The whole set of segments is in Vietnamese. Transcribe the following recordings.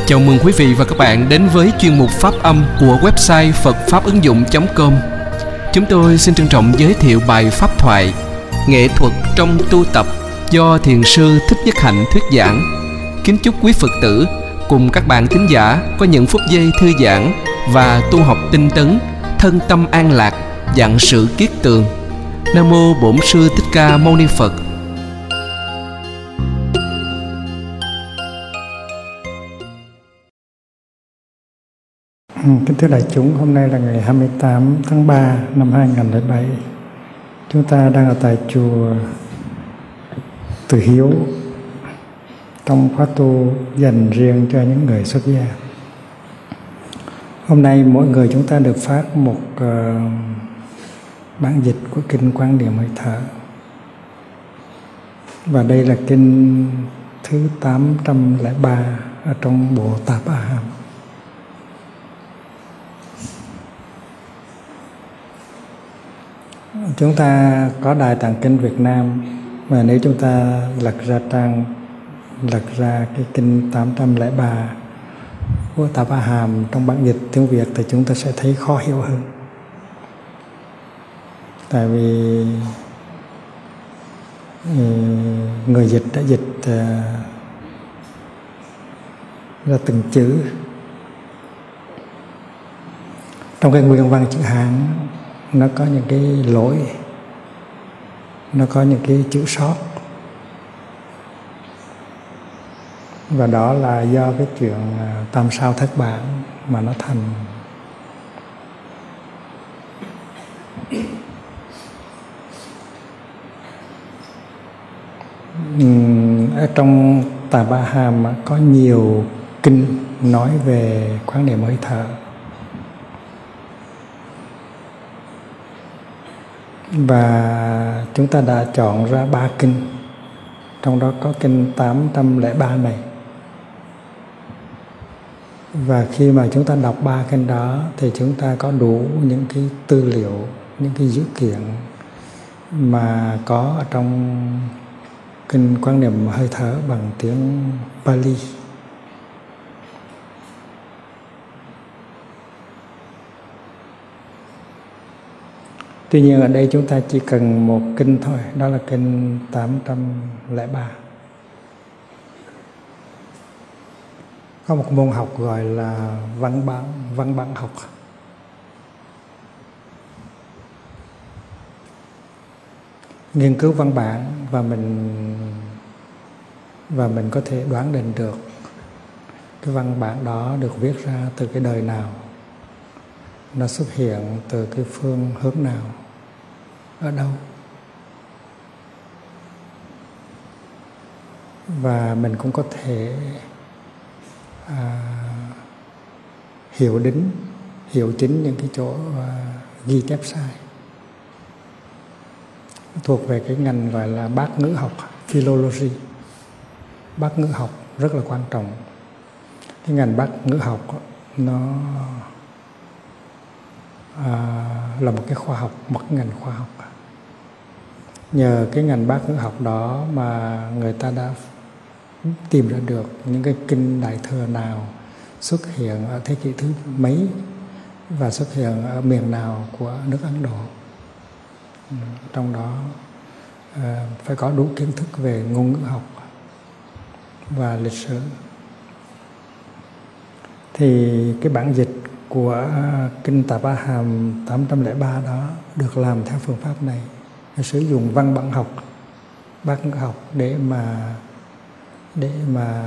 Chào mừng quý vị và các bạn đến với chuyên mục Pháp âm của website phậtfápứng dụng.com. Chúng tôi xin trân trọng giới thiệu bài pháp thoại Nghệ thuật trong tu tập do Thiền sư Thích Nhất Hạnh thuyết giảng. Kính chúc quý Phật tử cùng các bạn thính giả có những phút giây thư giãn và tu học tinh tấn, thân tâm an lạc, vạn sự kiết tường. Nam mô Bổn Sư Thích Ca Mâu Ni Phật. Kính thưa đại chúng, hôm nay là ngày 28 tháng 3 năm 2007. Chúng ta đang ở tại chùa Từ Hiếu trong khóa tu dành riêng cho những người xuất gia. Hôm nay mỗi người chúng ta được phát một bản dịch của kinh Quan Niệm Hơi Thở. Và đây là kinh thứ 803 ở trong bộ Tạp A Hàm. Chúng ta có Đài Tạng Kinh Việt Nam, và nếu chúng ta lật ra cái kinh 803 của Tạp A Hàm trong bản dịch tiếng Việt thì chúng ta sẽ thấy khó hiểu hơn. Tại vì người dịch đã dịch ra từng chữ. Trong cái nguyên văn chữ Hán nó có những cái lỗi, nó có những cái chữ sót, và đó là do cái chuyện tam sao thất bản mà nó thành. Ở trong Tạp A Hàm có nhiều kinh nói về Quán Niệm Hơi Thở. Và chúng ta đã chọn ra 3 kinh, trong đó có kinh 803 này. Và khi mà chúng ta đọc 3 kinh đó thì chúng ta có đủ những cái tư liệu, những cái dữ kiện mà có ở trong kinh Quán Niệm Hơi Thở bằng tiếng Pali. Tuy nhiên ở đây chúng ta chỉ cần một kinh thôi, đó là kinh 803. Có một môn học gọi là văn bản học. Nghiên cứu văn bản và mình có thể đoán định được cái văn bản đó được viết ra từ cái đời nào, nó xuất hiện từ cái phương hướng nào, ở đâu. Và mình cũng có thể hiểu chính những cái chỗ ghi chép sai. Thuộc về cái ngành gọi là bát ngữ học, philology. Bát ngữ học rất là quan trọng. Cái ngành bát ngữ học nó là một cái khoa học, một ngành khoa học. Nhờ cái ngành bát ngữ học đó mà người ta đã tìm ra được những cái kinh Đại Thừa nào xuất hiện ở thế kỷ thứ mấy và xuất hiện ở miền nào của nước Ấn Độ. Trong đó phải có đủ kiến thức về ngôn ngữ học và lịch sử. Thì cái bản dịch của kinh Tạp A Hàm 803 đó được làm theo phương pháp này, sử dụng văn bản học, bát ngữ học để mà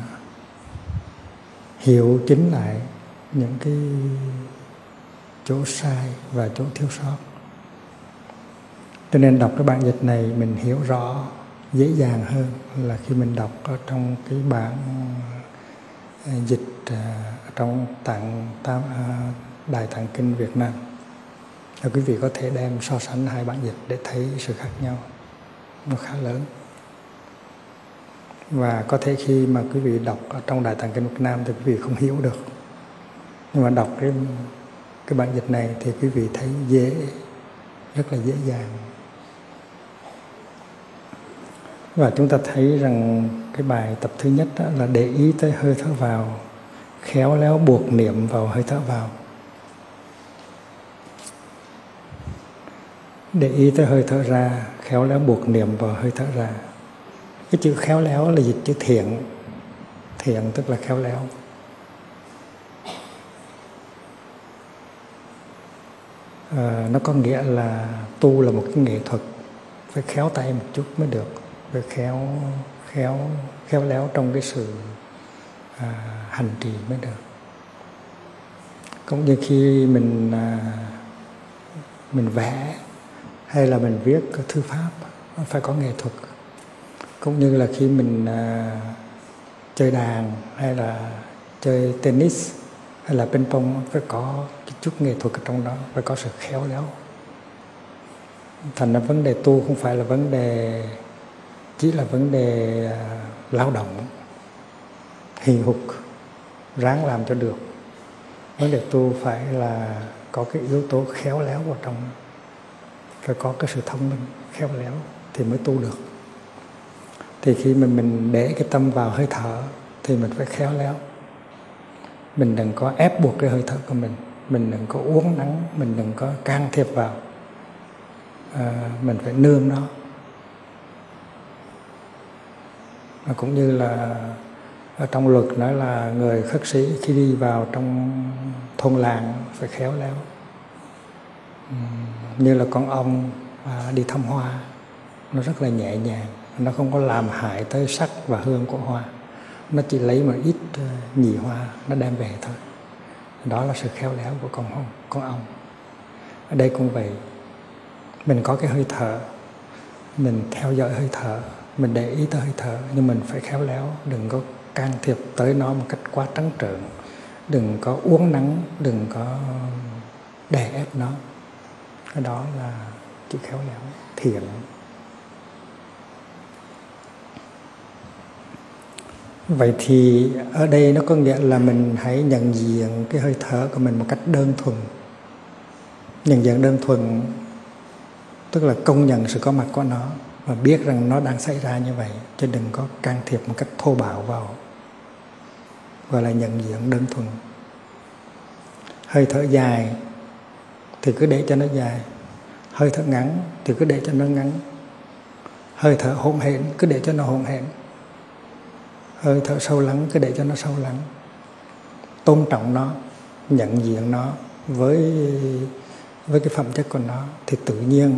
hiểu chính lại những cái chỗ sai và chỗ thiếu sót. Cho nên đọc cái bản dịch này mình hiểu rõ, dễ dàng hơn là khi mình đọc ở trong cái bản dịch trong Đại Tạng Kinh Việt Nam. Và quý vị có thể đem so sánh hai bản dịch để thấy sự khác nhau, nó khá lớn. Và có thể khi mà quý vị đọc ở trong Đại Tạng Kinh Việt Nam thì quý vị không hiểu được, nhưng mà đọc cái bản dịch này thì quý vị thấy rất là dễ dàng. Và chúng ta thấy rằng cái bài tập thứ nhất là để ý tới hơi thở vào, khéo léo buộc niệm vào hơi thở vào. Để ý tới hơi thở ra, khéo léo buộc niệm vào hơi thở ra. Cái chữ khéo léo là dịch chữ thiện. Thiện tức là khéo léo. Nó có nghĩa là tu là một cái nghệ thuật, phải khéo tay một chút mới được, phải khéo léo trong cái sự hành trì mới được. Cũng như khi mình vẽ hay là mình viết thư pháp, phải có nghệ thuật. Cũng như là khi mình chơi đàn hay là chơi tennis hay là ping pong, phải có cái chút nghệ thuật ở trong đó, phải có sự khéo léo. Thành ra vấn đề tu không phải là vấn đề chỉ là vấn đề lao động hì hục ráng làm cho được. Vấn đề tu phải là có cái yếu tố khéo léo vào trong, phải có cái sự thông minh khéo léo thì mới tu được. Thì khi mình để cái tâm vào hơi thở thì mình phải khéo léo. Mình đừng có ép buộc cái hơi thở của mình đừng có uốn nắn, mình đừng có can thiệp vào. Mình phải nương nó. Cũng như là ở trong luật nói là người khất sĩ khi đi vào trong thôn làng phải khéo léo. Như là con ong đi thăm hoa, nó rất là nhẹ nhàng, nó không có làm hại tới sắc và hương của hoa, nó chỉ lấy một ít nhị hoa nó đem về thôi. Đó là sự khéo léo của con ong. Ở đây cũng vậy, mình có cái hơi thở, mình theo dõi hơi thở, mình để ý tới hơi thở, nhưng mình phải khéo léo, đừng có can thiệp tới nó một cách quá trắng trợn, đừng có uốn nắn, đừng có đè ép nó. Cái đó là chữ khéo léo, thiện. Vậy thì ở đây nó có nghĩa là mình hãy nhận diện cái hơi thở của mình một cách đơn thuần. Nhận diện đơn thuần tức là công nhận sự có mặt của nó và biết rằng nó đang xảy ra như vậy, chứ đừng có can thiệp một cách thô bạo vào. Gọi là nhận diện đơn thuần. Hơi thở dài thì cứ để cho nó dài, hơi thở ngắn thì cứ để cho nó ngắn, hơi thở hỗn hển cứ để cho nó hỗn hển, hơi thở sâu lắng cứ để cho nó sâu lắng. Tôn trọng nó, nhận diện nó với cái phẩm chất của nó, thì tự nhiên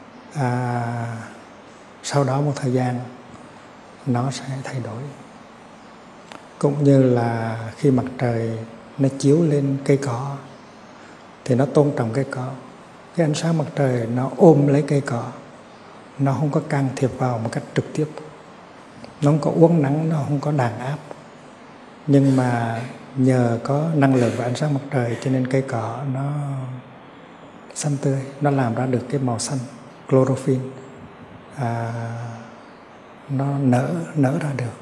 sau đó một thời gian nó sẽ thay đổi. Cũng như là khi mặt trời nó chiếu lên cây cỏ thì nó tôn trọng cây cỏ. Cái ánh sáng mặt trời nó ôm lấy cây cỏ, nó không có can thiệp vào một cách trực tiếp, nó không có uốn nắn, nó không có đàn áp. Nhưng mà nhờ có năng lượng và ánh sáng mặt trời cho nên cây cỏ nó xanh tươi, nó làm ra được cái màu xanh, chlorophyll, nó nở ra được,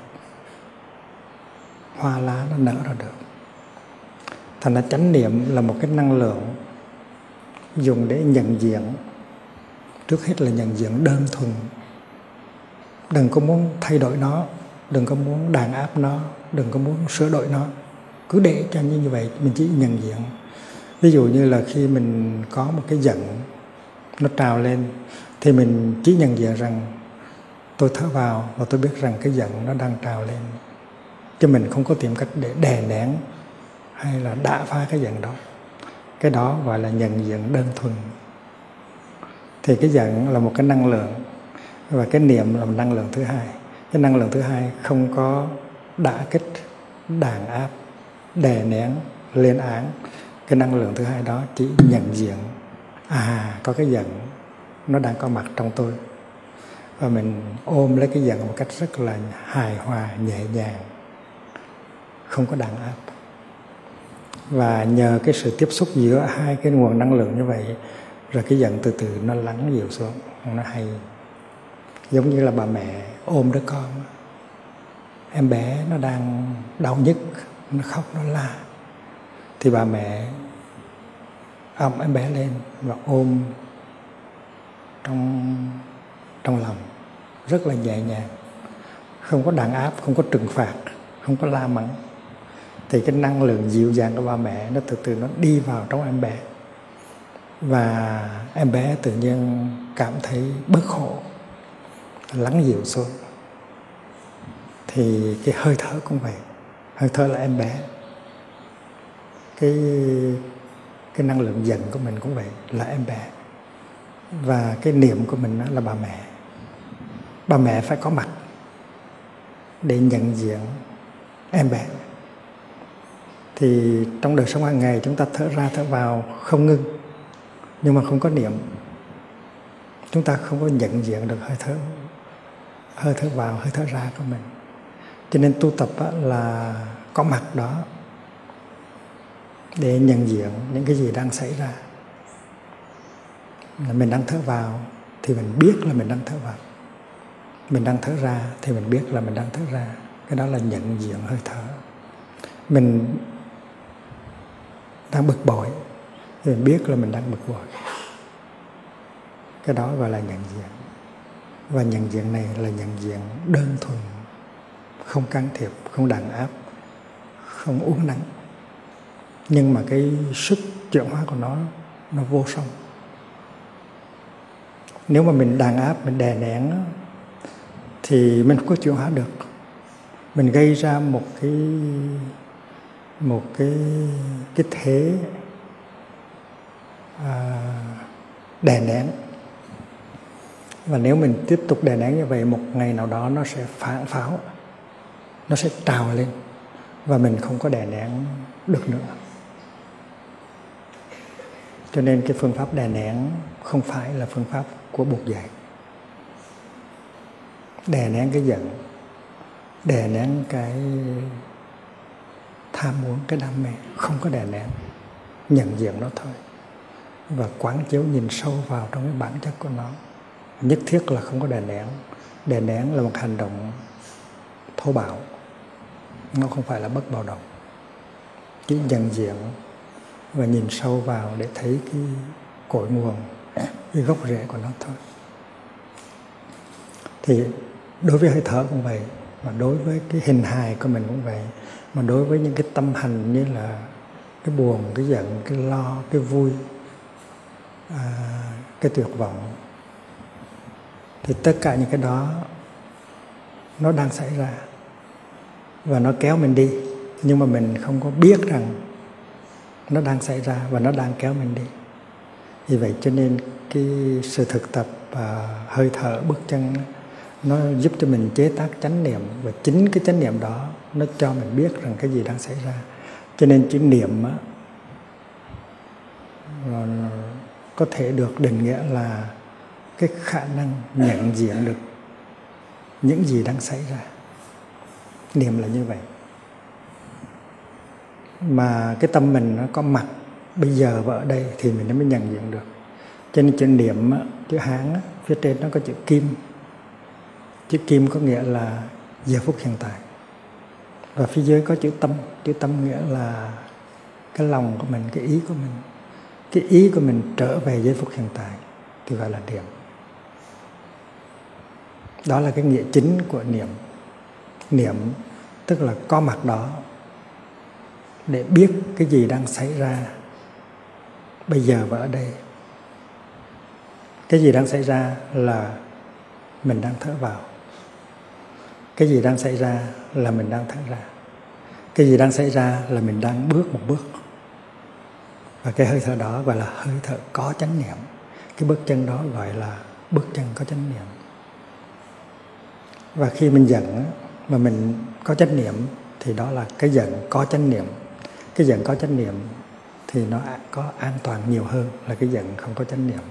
hoa lá nó nở ra được. Thành ra chánh niệm là một cái năng lượng dùng để nhận diện. Trước hết là nhận diện đơn thuần, đừng có muốn thay đổi nó, đừng có muốn đàn áp nó, đừng có muốn sửa đổi nó, cứ để cho như vậy. Mình chỉ nhận diện. Ví dụ như là khi mình có một cái giận nó trào lên thì mình chỉ nhận diện rằng tôi thở vào và tôi biết rằng cái giận nó đang trào lên, chứ mình không có tìm cách để đè nén hay là đả phá cái giận đó. Cái đó gọi là nhận diện đơn thuần. Thì cái giận là một cái năng lượng và cái niệm là một năng lượng thứ hai. Cái năng lượng thứ hai không có đả kích, đàn áp, đè nén, lên án. Cái năng lượng thứ hai đó chỉ nhận diện có cái giận nó đang có mặt trong tôi, và mình ôm lấy cái giận một cách rất là hài hòa, nhẹ nhàng, không có đàn áp. Và nhờ cái sự tiếp xúc giữa hai cái nguồn năng lượng như vậy, rồi cái giận từ từ nó lắng dịu xuống, nó hay. Giống như là bà mẹ ôm đứa con, em bé nó đang đau nhức, nó khóc, nó la, thì bà mẹ ôm em bé lên và ôm trong lòng rất là nhẹ nhàng, không có đàn áp, không có trừng phạt, không có la mắng. thì cái năng lượng dịu dàng của ba mẹ nó từ từ nó đi vào trong em bé, và em bé tự nhiên cảm thấy bớt khổ, lắng dịu xuống. Thì cái hơi thở cũng vậy, hơi thở là em bé, cái năng lượng giận của mình cũng vậy, là em bé, và cái niệm của mình là bà mẹ. Bà mẹ phải có mặt để nhận diện em bé. Thì trong đời sống hàng ngày chúng ta thở ra thở vào không ngưng, nhưng mà không có niệm, chúng ta không có nhận diện được hơi thở vào, hơi thở ra của mình. Cho nên tu tập là có mặt đó để nhận diện những cái gì đang xảy ra. Mình đang thở vào thì mình biết là mình đang thở vào, mình đang thở ra thì mình biết là mình đang thở ra. Cái đó là nhận diện hơi thở. Mình đang bực bội thì mình biết là mình đang bực bội. Cái đó gọi là nhận diện. Và nhận diện này là nhận diện đơn thuần, không can thiệp, không đàn áp, không uốn nắn. Nhưng mà cái sức chuyển hóa của nó vô song. Nếu mà mình đàn áp, mình đè nén thì mình không có chuyển hóa được. Mình gây ra một cái thế đè nén. Và nếu mình tiếp tục đè nén như vậy, một ngày nào đó nó sẽ phản pháo, nó sẽ trào lên và mình không có đè nén được nữa. Cho nên cái phương pháp đè nén không phải là phương pháp của Bụt dạy. Đè nén cái giận, đè nén cái tham muốn, cái đam mê, không có đè nén, nhận diện nó thôi. Và quán chiếu nhìn sâu vào trong cái bản chất của nó. Nhất thiết là không có đè nén. Đè nén là một hành động thô bạo, nó không phải là bất bạo động. Chỉ nhận diện và nhìn sâu vào để thấy cái cội nguồn, cái gốc rễ của nó thôi. Thì đối với hơi thở cũng vậy, mà đối với cái hình hài của mình cũng vậy, mà đối với những cái tâm hành như là cái buồn, cái giận, cái lo, cái vui, cái tuyệt vọng, thì tất cả những cái đó nó đang xảy ra và nó kéo mình đi, nhưng mà mình không có biết rằng nó đang xảy ra và nó đang kéo mình đi. Vì vậy cho nên cái sự thực tập hơi thở, bước chân nó giúp cho mình chế tác chánh niệm, và chính cái chánh niệm đó nó cho mình biết rằng cái gì đang xảy ra. Cho nên chữ niệm có thể được định nghĩa là cái khả năng nhận diện được những gì đang xảy ra. Niệm là như vậy. Mà cái tâm mình nó có mặt bây giờ và ở đây thì mình mới nhận diện được. Cho nên chữ niệm, chữ Hán phía trên nó có chữ kim. Chữ kim có nghĩa là giờ phút hiện tại. Và phía dưới có chữ tâm. Chữ tâm nghĩa là cái lòng của mình, cái ý của mình. Cái ý của mình trở về giây phút hiện tại thì gọi là niệm. Đó là cái nghĩa chính của niệm. Niệm tức là có mặt đó để biết cái gì đang xảy ra bây giờ và ở đây. Cái gì đang xảy ra là mình đang thở vào. Cái gì đang xảy ra là mình đang thở ra. Cái gì đang xảy ra là mình đang bước một bước. Và cái hơi thở đó gọi là hơi thở có chánh niệm. Cái bước chân đó gọi là bước chân có chánh niệm. Và khi mình giận mà mình có chánh niệm thì đó là cái giận có chánh niệm. Cái giận có chánh niệm thì nó có an toàn nhiều hơn là cái giận không có chánh niệm.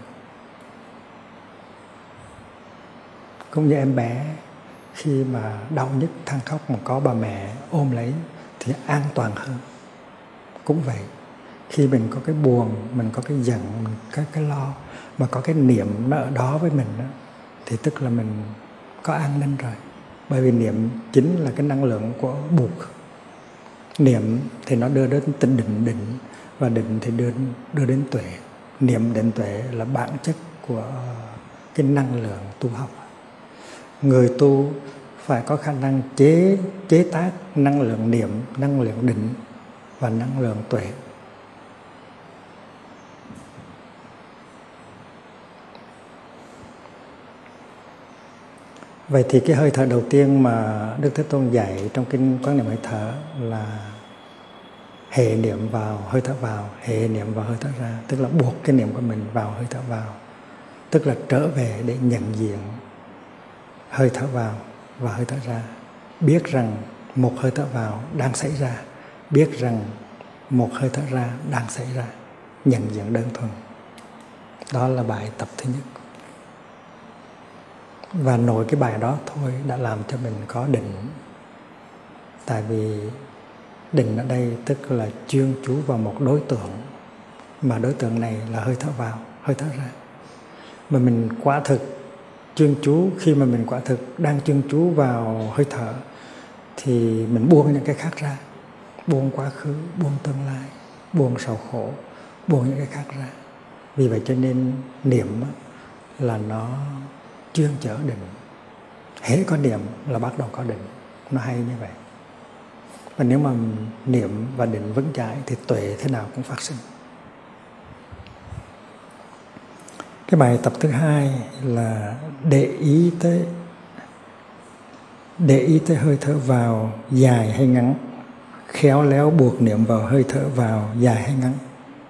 Cũng như em bé khi mà đau nhức than khóc mà có bà mẹ ôm lấy thì an toàn hơn. Cũng vậy, khi mình có cái buồn, mình có cái giận, mình có cái lo, mà có cái niệm nó ở đó với mình đó, thì tức là mình có an ninh rồi. Bởi vì niệm chính là cái năng lượng của Bụt. Niệm thì nó đưa đến tinh định, và định thì đưa đến tuệ. Niệm định tuệ là bản chất của cái năng lượng tu học. Người tu phải có khả năng chế tác năng lượng niệm, năng lượng định và năng lượng tuệ. Vậy thì cái hơi thở đầu tiên mà Đức Thế Tôn dạy trong kinh Quán Niệm Hơi Thở là hệ niệm vào hơi thở vào, hệ niệm vào hơi thở ra, tức là buộc cái niệm của mình vào hơi thở vào, tức là trở về để nhận diện hơi thở vào và hơi thở ra, biết rằng một hơi thở vào đang xảy ra, biết rằng một hơi thở ra đang xảy ra, nhận diện đơn thuần. Đó là bài tập thứ nhất. Và nội cái bài đó thôi đã làm cho mình có định. Tại vì định ở đây tức là chuyên chú vào một đối tượng, mà đối tượng này là hơi thở vào, hơi thở ra. Mà mình quả thực chuyên chú, khi mà mình quả thực đang chuyên chú vào hơi thở thì mình buông những cái khác ra, buông quá khứ, buông tương lai, buông sầu khổ, buông những cái khác ra. Vì vậy cho nên niệm là nó chuyên chở định. Hễ có niệm là bắt đầu có định. Nó hay như vậy. Và nếu mà niệm và định vững chãi thì tuệ thế nào cũng phát sinh. Cái bài tập thứ hai là để ý tới hơi thở vào dài hay ngắn, khéo léo buộc niệm vào hơi thở vào dài hay ngắn.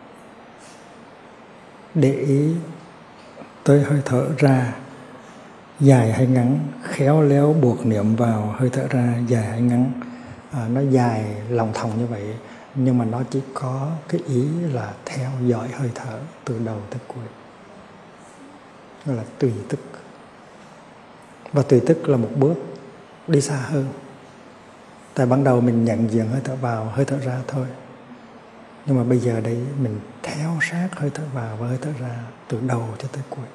Để ý tới hơi thở ra dài hay ngắn, khéo léo buộc niệm vào hơi thở ra dài hay ngắn. Nó dài lòng thòng như vậy, nhưng mà nó chỉ có cái ý là theo dõi hơi thở từ đầu tới cuối. Đó là tùy tức. Và tùy tức là một bước đi xa hơn. Tại ban đầu mình nhận diện hơi thở vào, hơi thở ra thôi. Nhưng mà bây giờ đây mình theo sát hơi thở vào và hơi thở ra từ đầu cho tới cuối.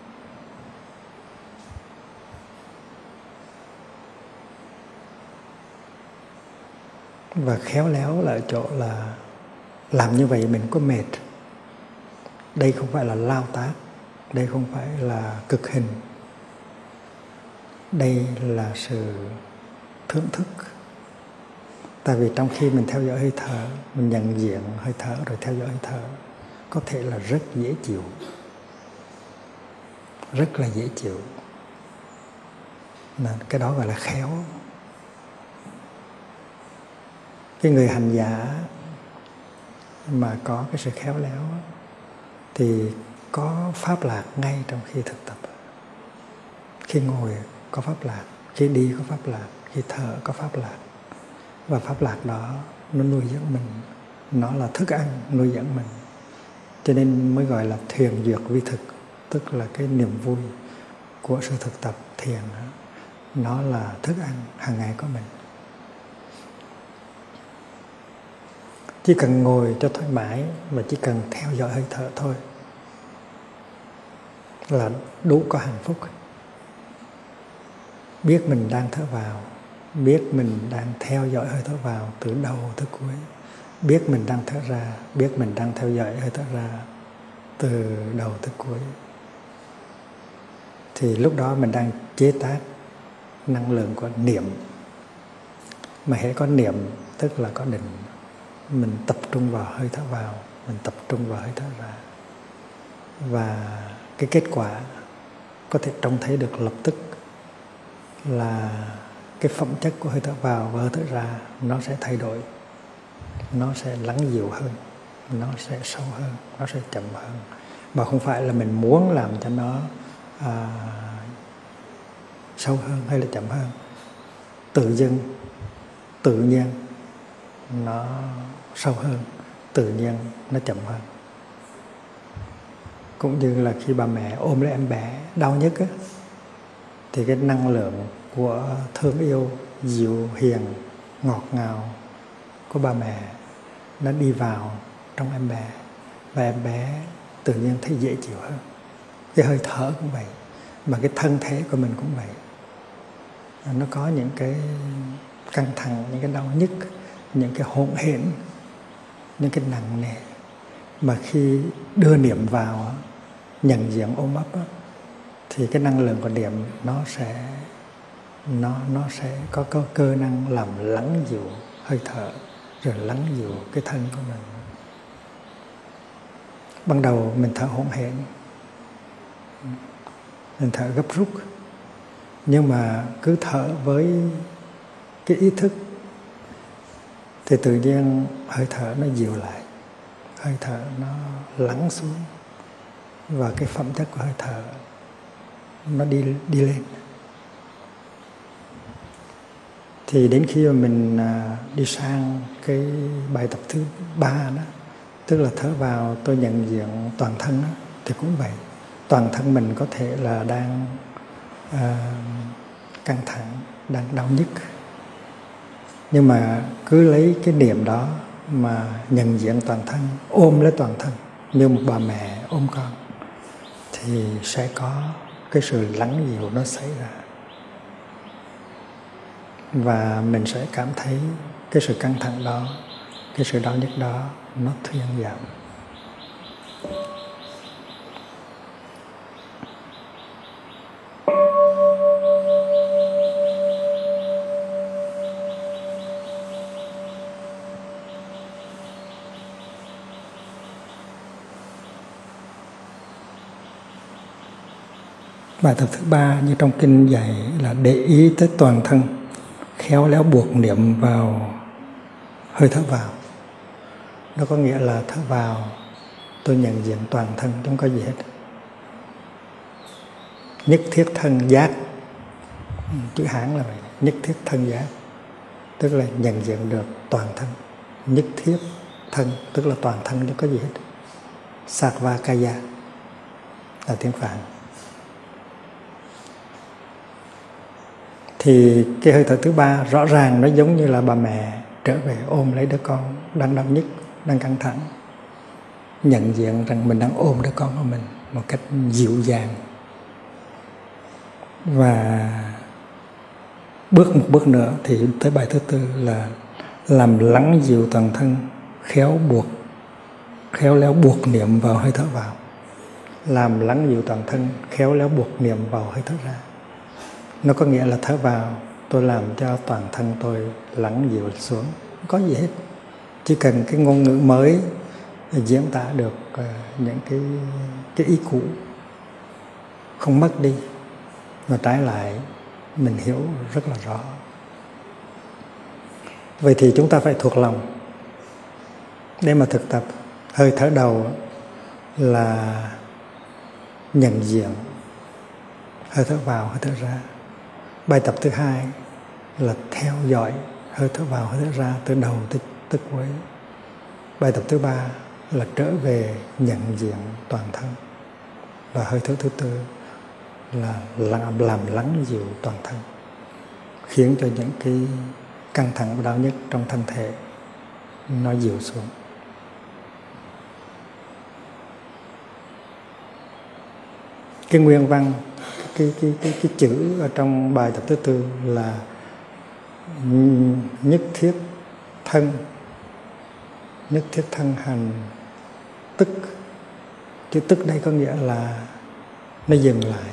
Và khéo léo là ở chỗ là làm như vậy mình có mệt. Đây không phải là lao tác, đây không phải là cực hình. Đây là sự thưởng thức. Tại vì trong khi mình theo dõi hơi thở, mình nhận diện hơi thở rồi theo dõi hơi thở, có thể là rất dễ chịu. Rất là dễ chịu. Nên cái đó gọi là khéo. Cái người hành giả mà có cái sự khéo léo thì có pháp lạc ngay trong khi thực tập. Khi ngồi có pháp lạc, khi đi có pháp lạc, khi thở có pháp lạc. Và pháp lạc đó nó nuôi dưỡng mình, nó là thức ăn nuôi dưỡng mình. Cho nên mới gọi là thiền duyệt vi thực, tức là cái niềm vui của sự thực tập thiền. Nó là thức ăn hàng ngày của mình. Chỉ cần ngồi cho thoải mái và chỉ cần theo dõi hơi thở thôi là đủ có hạnh phúc. Biết mình đang thở vào, biết mình đang theo dõi hơi thở vào từ đầu tới cuối, biết mình đang thở ra, biết mình đang theo dõi hơi thở ra từ đầu tới cuối. Thì lúc đó mình đang chế tác năng lượng của niệm. Mà hễ có niệm tức là có định. Mình tập trung vào hơi thở vào, mình tập trung vào hơi thở ra. Và cái kết quả có thể trông thấy được lập tức là cái phẩm chất của hơi thở vào và hơi thở ra nó sẽ thay đổi. Nó sẽ lắng dịu hơn, nó sẽ sâu hơn, nó sẽ chậm hơn. Mà không phải là mình muốn làm cho nó sâu hơn hay là chậm hơn. Tự dưng, tự nhiên nó sâu hơn, tự nhiên nó chậm hơn. Cũng như là khi bà mẹ ôm lấy em bé đau nhất á, thì cái năng lượng của thương yêu, dịu hiền, ngọt ngào của bà mẹ nó đi vào trong em bé, và em bé tự nhiên thấy dễ chịu hơn. Cái hơi thở cũng vậy, mà cái thân thể của mình cũng vậy. Nó có những cái căng thẳng, những cái đau nhức, những cái hỗn hển, những cái nặng nề, mà khi đưa niệm vào, nhận diện ôm ấp, thì cái năng lượng của niệm nó sẽ có cơ năng làm lắng dịu hơi thở, rồi lắng dịu cái thân của mình. Ban đầu mình thở hổn hển, mình thở gấp rút, nhưng mà cứ thở với cái ý thức thì tự nhiên hơi thở nó dịu lại, hơi thở nó lắng xuống, và cái phẩm chất của hơi thở nó đi lên. Thì đến khi mà mình đi sang cái bài tập thứ 3 đó, tức là thở vào tôi nhận diện toàn thân đó, thì cũng vậy. Toàn thân mình có thể là đang căng thẳng, đang đau nhức, nhưng mà cứ lấy cái niệm đó mà nhận diện toàn thân, ôm lấy toàn thân như một bà mẹ ôm con, thì sẽ có cái sự lắng dịu nó xảy ra, và mình sẽ cảm thấy cái sự căng thẳng đó, cái sự đau nhức đó nó thuyên giảm. Bài tập thứ 3 như trong kinh dạy là để ý tới toàn thân, khéo léo buộc niệm vào hơi thở vào. Nó có nghĩa là thở vào tôi nhận diện toàn thân, không có gì hết. Nhất thiết thân giác, chữ Hán là vậy, nhất thiết thân giác, tức là nhận diện được toàn thân. Nhất thiết thân tức là toàn thân, không có gì hết. Sattva kaya là tiếng Phạn. Thì cái hơi thở thứ 3 rõ ràng nó giống như là bà mẹ trở về ôm lấy đứa con đang đau nhức, đang căng thẳng, nhận diện rằng mình đang ôm đứa con của mình một cách dịu dàng. Và bước một bước nữa thì tới bài thứ 4 là làm lắng dịu toàn thân, khéo léo buộc niệm vào hơi thở vào. Làm lắng dịu toàn thân, khéo léo buộc niệm vào hơi thở ra. Nó có nghĩa là thở vào tôi làm cho toàn thân tôi lắng dịu xuống, không có gì hết. Chỉ cần cái ngôn ngữ mới diễn tả được những cái ý cũ, không mất đi, mà trái lại mình hiểu rất là rõ. Vậy thì chúng ta phải thuộc lòng để mà thực tập. Hơi thở đầu là nhận diện hơi thở vào, hơi thở ra. Bài tập thứ 2 là theo dõi hơi thở vào, hơi thở ra từ đầu tới cuối. Bài tập thứ 3 là trở về nhận diện toàn thân. Và hơi thở thứ 4 là làm lắng dịu toàn thân, khiến cho những cái căng thẳng và đau nhức trong thân thể nó dịu xuống. Cái nguyên văn, cái chữ ở trong bài tập thứ 4 là nhất thiết thân hành tức. Chữ tức đây có nghĩa là nó dừng lại,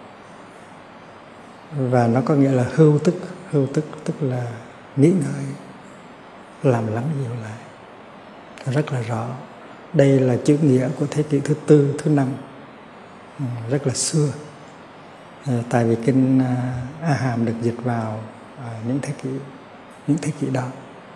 và nó có nghĩa là hưu tức tức là nghỉ ngơi, làm lắng dịu lại. Rất là rõ. Đây là chữ nghĩa của thế kỷ thứ 4, thứ 5, rất là xưa. Tại vì kinh A Hàm được dịch vào những thế kỷ đó.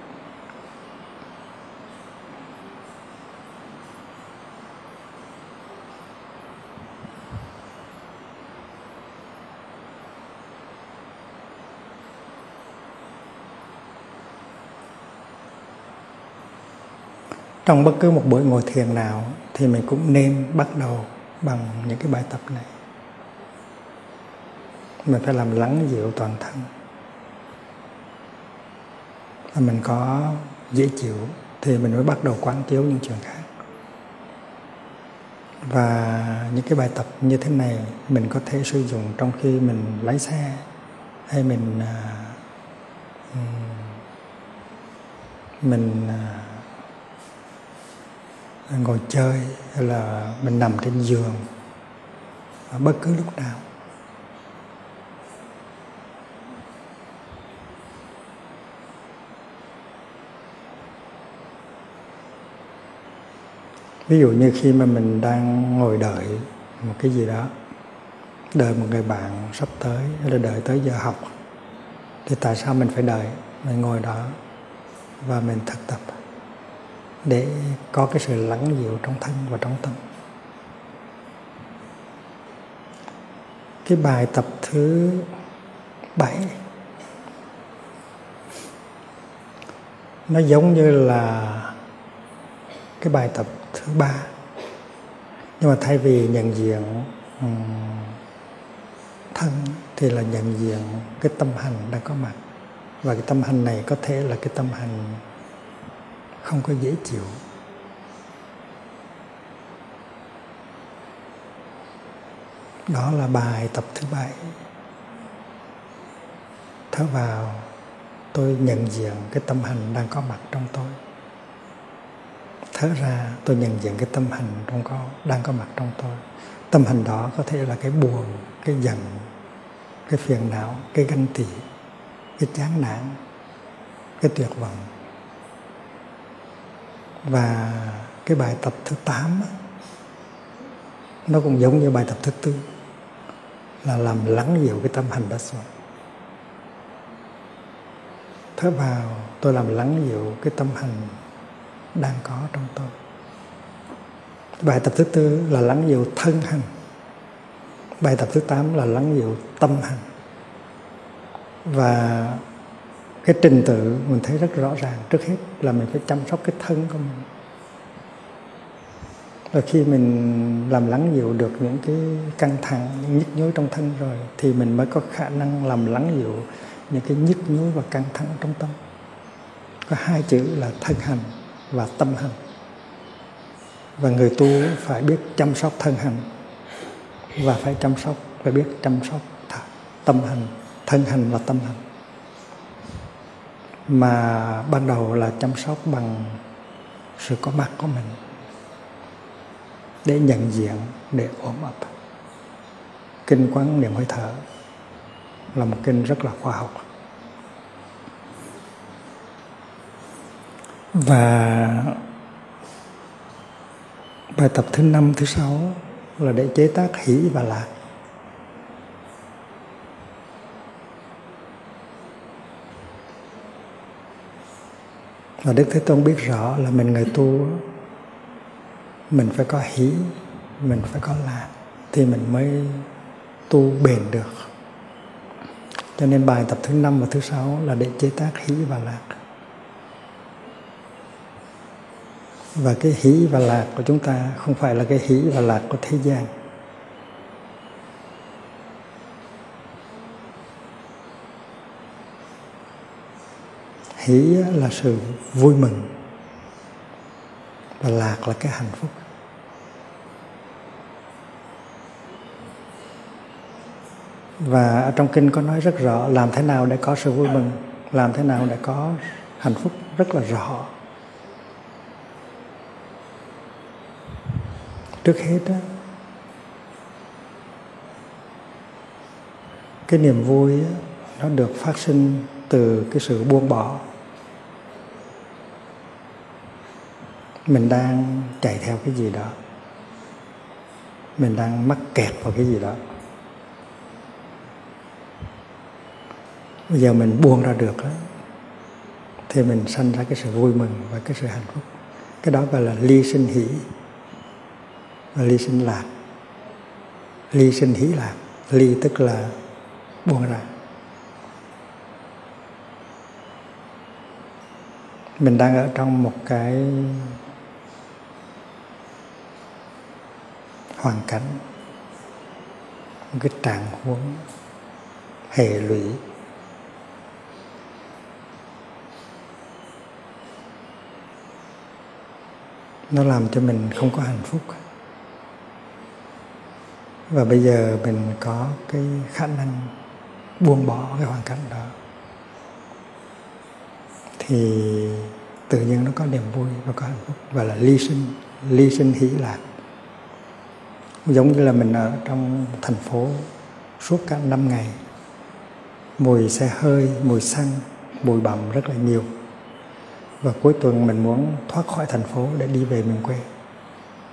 Trong bất cứ một buổi ngồi thiền nào thì mình cũng nên bắt đầu bằng những cái bài tập này. Mình phải làm lắng dịu toàn thân. Và mình có dễ chịu thì mình mới bắt đầu quán chiếu những chuyện khác. Và những cái bài tập như thế này mình có thể sử dụng trong khi mình lái xe, hay mình ngồi chơi, hay là mình nằm trên giường, bất cứ lúc nào. Ví dụ như khi mà mình đang ngồi đợi một cái gì đó, đợi một người bạn sắp tới, hay là đợi tới giờ học, thì tại sao mình phải đợi? Mình ngồi đó và mình thực tập để có cái sự lắng dịu trong thân và trong tâm. Cái bài tập thứ 7 nó giống như là cái bài tập thứ 3, nhưng mà thay vì nhận diện thân thì là nhận diện cái tâm hành đang có mặt. Và cái tâm hành này có thể là cái tâm hành không có dễ chịu. Đó là bài tập thứ 7. Thở vào, tôi nhận diện cái tâm hành đang có mặt trong tôi. Thở ra, tôi nhận diện cái tâm hành đang có mặt trong tôi. Tâm hành đó có thể là cái buồn, cái giận, cái phiền não, cái ganh tị, cái chán nản, cái tuyệt vọng. Và cái bài tập thứ 8 nó cũng giống như bài tập thứ 4, là làm lắng dịu cái tâm hành đó xuống. Thở vào, tôi làm lắng dịu cái tâm hành đang có trong tôi. Bài tập thứ 4 là lắng dịu thân hành. Bài tập thứ 8 là lắng dịu tâm hành. Và cái trình tự mình thấy rất rõ ràng. Trước hết là mình phải chăm sóc cái thân của mình. Và khi mình làm lắng dịu được những cái căng thẳng, những nhức nhối trong thân rồi, thì mình mới có khả năng làm lắng dịu những cái nhức nhối và căng thẳng trong tâm. Có 2 chữ là thân hành và tâm hành. Và người tu phải biết chăm sóc thân hành và phải biết chăm sóc tâm hành, thân hành và tâm hành. Mà ban đầu là chăm sóc bằng sự có mặt của mình, để nhận diện, để ôm ấp. Kinh Quán Niệm Hơi Thở là một kinh rất là khoa học. Và bài tập thứ 5, thứ 6 là để chế tác hỷ và lạc. Và Đức Thế Tôn biết rõ là mình người tu, mình phải có hỷ, mình phải có lạc thì mình mới tu bền được. Cho nên bài tập thứ 5 và thứ 6 là để chế tác hỷ và lạc. Và cái hỷ và lạc của chúng ta không phải là cái hỷ và lạc của thế gian. Hỷ là sự vui mừng và lạc là cái hạnh phúc. Và ở trong kinh có nói rất rõ làm thế nào để có sự vui mừng, làm thế nào để có hạnh phúc rất là rõ. Trước hết đó, cái niềm vui đó, nó được phát sinh từ cái sự buông bỏ. Mình đang chạy theo cái gì đó, mình đang mắc kẹt vào cái gì đó. Bây giờ mình buông ra được đó, thì mình sanh ra cái sự vui mừng và cái sự hạnh phúc. Cái đó gọi là ly sinh hỷ và ly sinh lạc. Ly sinh hỷ lạc, ly tức là buông ra. Mình đang ở trong một cái hoàn cảnh, một cái trạng huống hệ lụy, nó làm cho mình không có hạnh phúc. Và bây giờ mình có cái khả năng buông bỏ cái hoàn cảnh đó, thì tự nhiên nó có niềm vui và có hạnh phúc, và là ly sinh hỷ lạc. Giống như là mình ở trong thành phố suốt cả 5 ngày, mùi xe hơi, mùi xăng, bụi bặm rất là nhiều, và cuối tuần mình muốn thoát khỏi thành phố để đi về miền quê.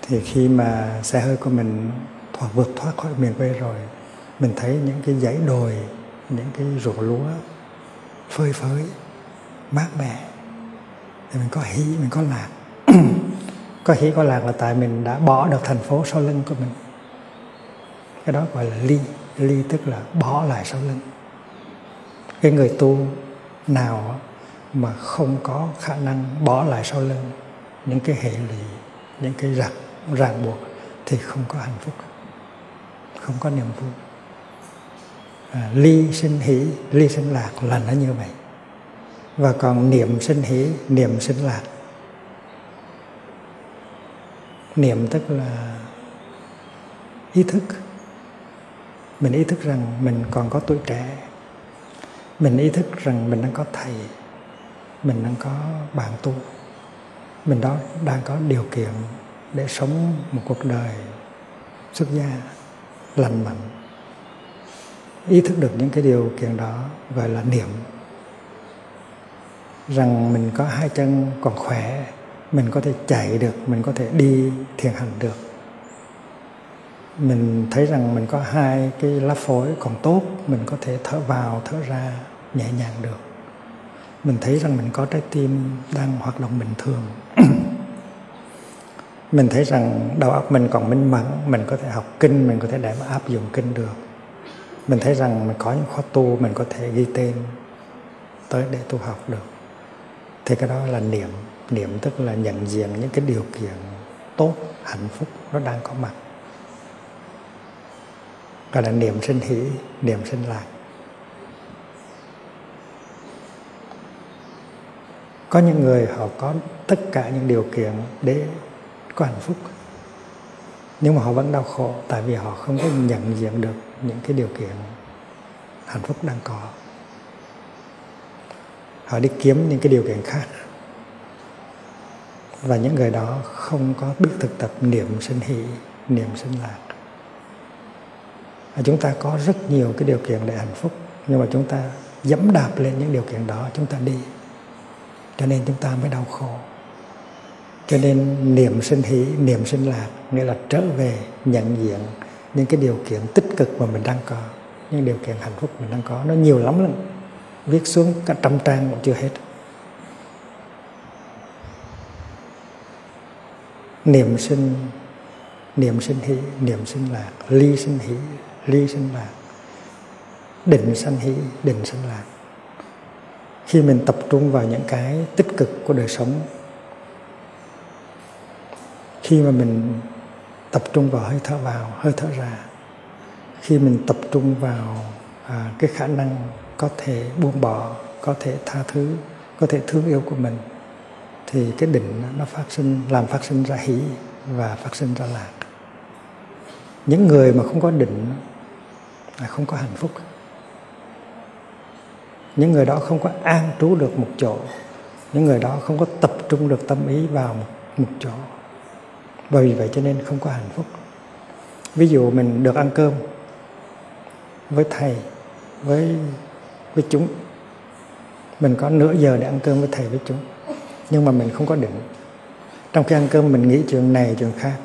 Thì khi mà xe hơi của mình vượt thoát khỏi miền quê rồi, mình thấy những cái dãy đồi, những cái ruộng lúa phơi phới, mát mẻ, thì mình có hỷ, mình có lạc. Có hỷ có lạc là tại mình đã bỏ được thành phố sau lưng của mình. Cái đó gọi là ly. Ly tức là bỏ lại sau lưng. Cái người tu nào mà không có khả năng bỏ lại sau lưng những cái hệ lụy, những cái ràng buộc, thì không có hạnh phúc, không có niềm vui. Ly sinh hỷ, ly sinh lạc là nó như vậy. Và còn niệm sinh hỷ, niệm sinh lạc. Niệm tức là ý thức. Mình ý thức rằng mình còn có tuổi trẻ. Mình ý thức rằng mình đang có thầy, mình đang có bạn tu, mình đó đang có điều kiện để sống một cuộc đời xuất gia, lành mạnh. Ý thức được những cái điều kiện đó gọi là niệm. Rằng mình có hai chân còn khỏe, mình có thể chạy được, mình có thể đi thiền hành được. Mình thấy rằng mình có hai cái lá phổi còn tốt, mình có thể thở vào, thở ra nhẹ nhàng được. Mình thấy rằng mình có trái tim đang hoạt động bình thường. Mình thấy rằng đầu óc mình còn minh mẫn, mình có thể học kinh, mình có thể để mà áp dụng kinh được. Mình thấy rằng mình có những khóa tu, mình có thể ghi tên tới để tu học được. Thì cái đó là niệm. Niệm tức là nhận diện những cái điều kiện tốt, hạnh phúc nó đang có mặt. Gọi là niệm sinh hỷ, niệm sinh lạc. Có những người họ có tất cả những điều kiện để có hạnh phúc, nhưng mà họ vẫn đau khổ tại vì họ không có nhận diện được những cái điều kiện hạnh phúc đang có. Họ đi kiếm những cái điều kiện khác. Và những người đó không có biết thực tập niệm sinh hỷ, niệm sinh lạc. Chúng ta có rất nhiều cái điều kiện để hạnh phúc, nhưng mà chúng ta dẫm đạp lên những điều kiện đó, chúng ta đi, cho nên chúng ta mới đau khổ. Cho nên niệm sinh hỷ, niệm sinh lạc nghĩa là trở về nhận diện những cái điều kiện tích cực mà mình đang có, những điều kiện hạnh phúc mình đang có. Nó nhiều lắm lắm, viết xuống cả 100 trang cũng chưa hết. Niệm sinh hỷ, niệm sinh lạc, ly sinh hỷ, ly sinh lạc, định sanh hỷ, định sanh lạc. Khi mình tập trung vào những cái tích cực của đời sống, khi mà mình tập trung vào hơi thở vào, hơi thở ra, khi mình tập trung vào cái khả năng có thể buông bỏ, có thể tha thứ, có thể thương yêu của mình, thì cái định nó làm phát sinh ra hỷ và phát sinh ra lạc. Những người mà không có định là không có hạnh phúc. Những người đó không có an trú được một chỗ. Những người đó không có tập trung được tâm ý vào một chỗ. Vì vậy cho nên không có hạnh phúc. Ví dụ mình được ăn cơm với thầy, với chúng. Mình có nửa giờ để ăn cơm với thầy, với chúng, nhưng mà mình không có định. Trong khi ăn cơm mình nghĩ chuyện này, chuyện khác.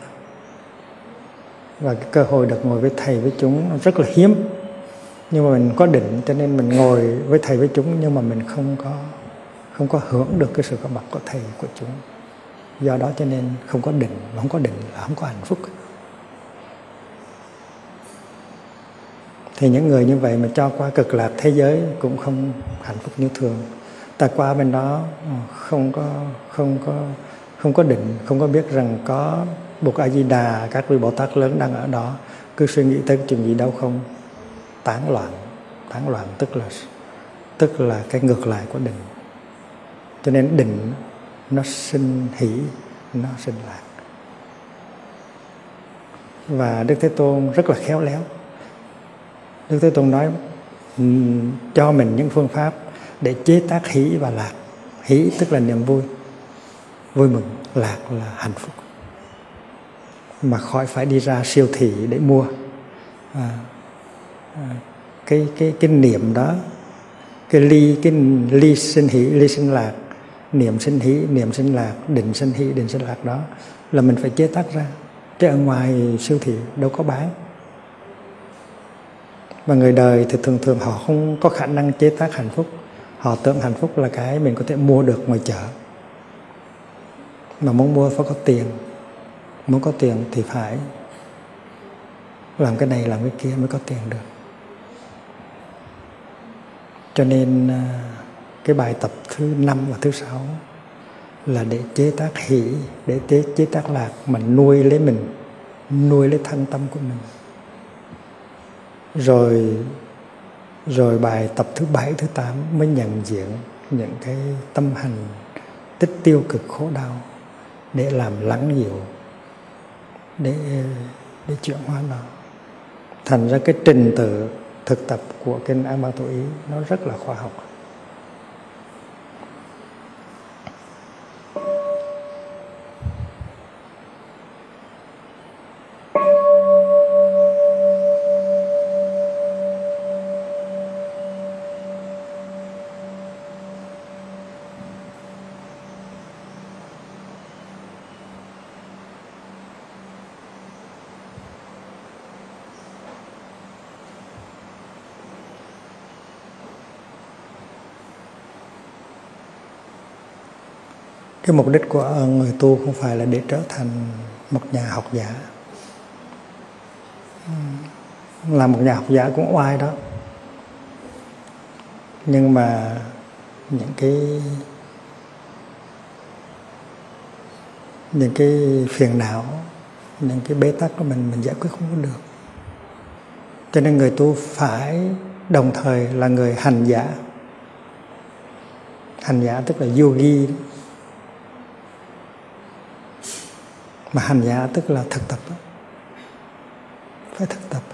Và cái cơ hội được ngồi với thầy, với chúng rất là hiếm. Nhưng mà mình có định, cho nên mình ngồi với thầy, với chúng, nhưng mà mình không có hưởng được cái sự có mặt của thầy, của chúng. Do đó cho nên không có định, mà không có định là không có hạnh phúc. Thì những người như vậy mà cho qua cực lạc thế giới cũng không hạnh phúc như thường. Ta qua bên đó không có định, không có biết rằng có Bụt A Di Đà, các vị Bồ Tát lớn đang ở đó, cứ suy nghĩ tới chuyện gì đâu không, tán loạn tức là cái ngược lại của định. Cho nên định nó sinh hỷ, nó sinh lạc. Và Đức Thế Tôn rất là khéo léo. Đức Thế Tôn nói cho mình những phương pháp để chế tác hỷ và lạc. Hỷ tức là niềm vui, vui mừng. Lạc là hạnh phúc, mà khỏi phải đi ra siêu thị để mua. Cái niệm đó, cái ly sinh hỷ, ly sinh lạc, niệm sinh hỷ, niệm sinh lạc, định sinh hỷ, định sinh lạc đó là mình phải chế tác ra. Chứ ở ngoài siêu thị đâu có bán. Và người đời thì thường thường họ không có khả năng chế tác hạnh phúc. Họ tưởng hạnh phúc là cái mình có thể mua được ngoài chợ. Mà muốn mua phải có tiền. Muốn có tiền thì phải làm cái này làm cái kia mới có tiền được. Cho nên cái bài tập thứ 5 và thứ 6 là để chế tác hỷ, để chế tác lạc, mà nuôi lấy mình, nuôi lấy thân tâm của mình. Rồi bài tập thứ 7, thứ 8 mới nhận diện những cái tâm hành tích tiêu cực khổ đau để làm lắng dịu, để chuyển hóa nó. Thành ra cái trình tự thực tập của kinh An Ban Tổ Ý nó rất là khoa học. Cái mục đích của người tu không phải là để trở thành một nhà học giả. Làm một nhà học giả cũng oai đó. Nhưng mà những cái phiền não, những cái bế tắc của mình giải quyết không có được. Cho nên người tu phải đồng thời là người hành giả. Hành giả tức là yogi đó. Mà hành giả tức là thực tập đó. Phải thực tập.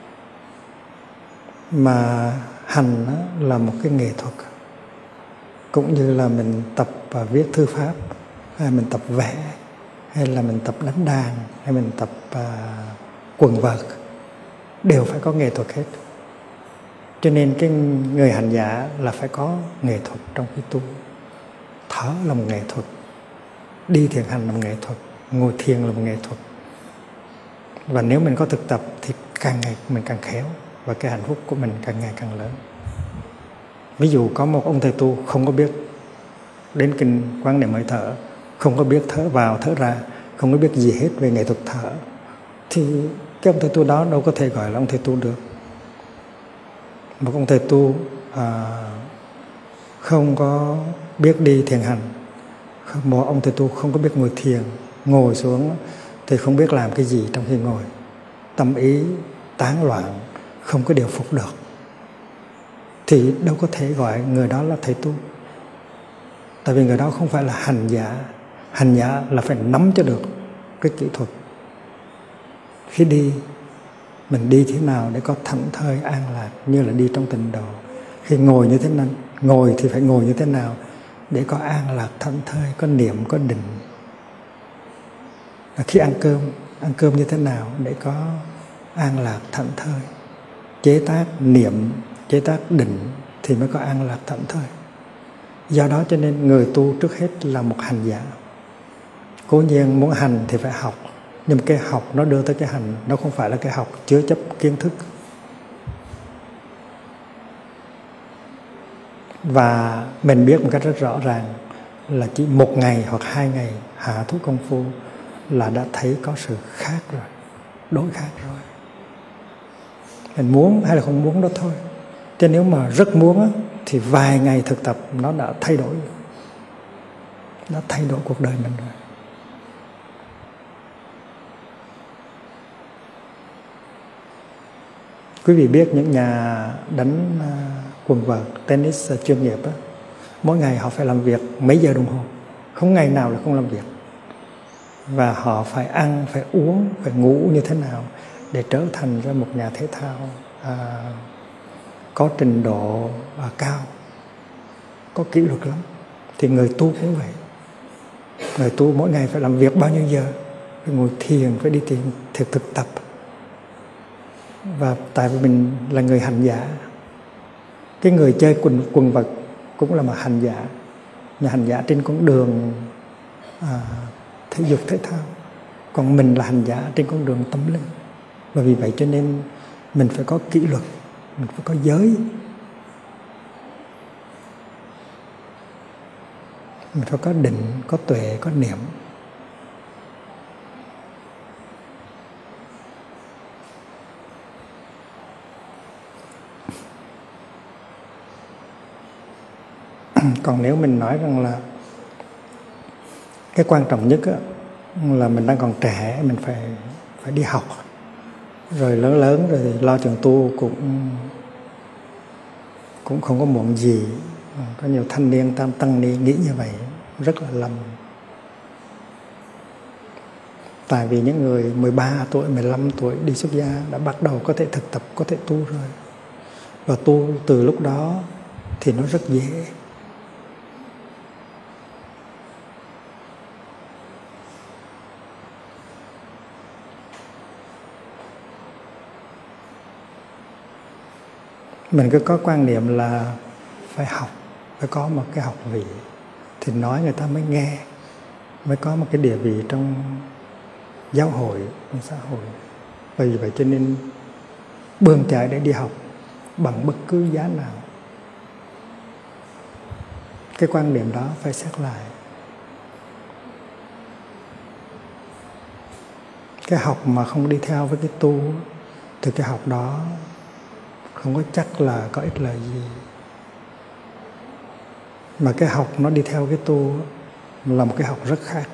Mà hành đó là một cái nghệ thuật. Cũng như là mình tập viết thư pháp, hay mình tập vẽ, hay là mình tập đánh đàn, hay mình tập quần vợt, đều phải có nghệ thuật hết. Cho nên cái người hành giả là phải có nghệ thuật trong khi tu. Thở là một nghệ thuật, đi thiền hành là một nghệ thuật, ngồi thiền là một nghệ thuật. Và nếu mình có thực tập thì càng ngày mình càng khéo, và cái hạnh phúc của mình càng ngày càng lớn. Ví dụ có một ông thầy tu không có biết đến kinh Quán Niệm Hơi Thở, không có biết thở vào thở ra, không có biết gì hết về nghệ thuật thở, thì cái ông thầy tu đó đâu có thể gọi là ông thầy tu được. Một ông thầy tu không có biết đi thiền hành, một ông thầy tu không có biết ngồi thiền, ngồi xuống thì không biết làm cái gì trong khi ngồi, tâm ý tán loạn, không có điều phục được, thì đâu có thể gọi người đó là thầy tu. Tại vì người đó không phải là hành giả. Hành giả là phải nắm cho được cái kỹ thuật. Khi đi, mình đi thế nào để có thảnh thơi an lạc như là đi trong tịnh độ. Khi ngồi như thế nào, ngồi thì phải ngồi như thế nào để có an lạc thảnh thơi, có niệm, có định. Khi ăn cơm như thế nào để có an lạc thảnh thơi, chế tác niệm, chế tác định thì mới có an lạc thảnh thơi. Do đó cho nên người tu trước hết là một hành giả. Cố nhiên muốn hành thì phải học, nhưng cái học nó đưa tới cái hành, nó không phải là cái học chứa chấp kiến thức. Và mình biết một cách rất rõ ràng là chỉ 1 ngày hoặc 2 ngày hạ thuốc công phu là đã thấy có sự khác rồi, đối khác rồi. Mình muốn hay là không muốn đó thôi. Chứ nếu mà rất muốn thì vài ngày thực tập nó đã thay đổi. Nó thay đổi cuộc đời mình rồi. Quý vị biết những nhà đánh quần vợt, tennis chuyên nghiệp đó, mỗi ngày họ phải làm việc mấy giờ đồng hồ, không ngày nào là không làm việc. Và họ phải ăn, phải uống, phải ngủ như thế nào để trở thành ra một nhà thể thao có trình độ cao, có kỷ luật lắm. Thì người tu cũng vậy. Người tu mỗi ngày phải làm việc bao nhiêu giờ, phải ngồi thiền, phải đi thiền, thực tập. Và tại vì mình là người hành giả, cái người chơi quần vợt cũng là một hành giả, nhà hành giả trên con đường thể dục thể thao. Còn mình là hành giả trên con đường tâm linh. Và vì vậy cho nên mình phải có kỷ luật, mình phải có giới, mình phải có định, có tuệ, có niệm. Còn nếu mình nói rằng là cái quan trọng nhất là mình đang còn trẻ, mình phải đi học, rồi lớn rồi thì lo trường tu cũng không có muộn gì. Có nhiều thanh niên tam tăng ni nghĩ như vậy rất là lầm. Tại vì những người 13 tuổi, 15 tuổi đi xuất gia đã bắt đầu có thể thực tập, có thể tu rồi. Và tu từ lúc đó thì nó rất dễ. Mình cứ có quan niệm là phải học, phải có một cái học vị thì nói người ta mới nghe, mới có một cái địa vị trong giáo hội, trong xã hội. Vì vậy cho nên bươn chải để đi học bằng bất cứ giá nào. Cái quan niệm đó phải xét lại. Cái học mà không đi theo với cái tu thì cái học đó không có chắc là có ích lợi gì. Mà cái học nó đi theo cái tu là một cái học rất khác.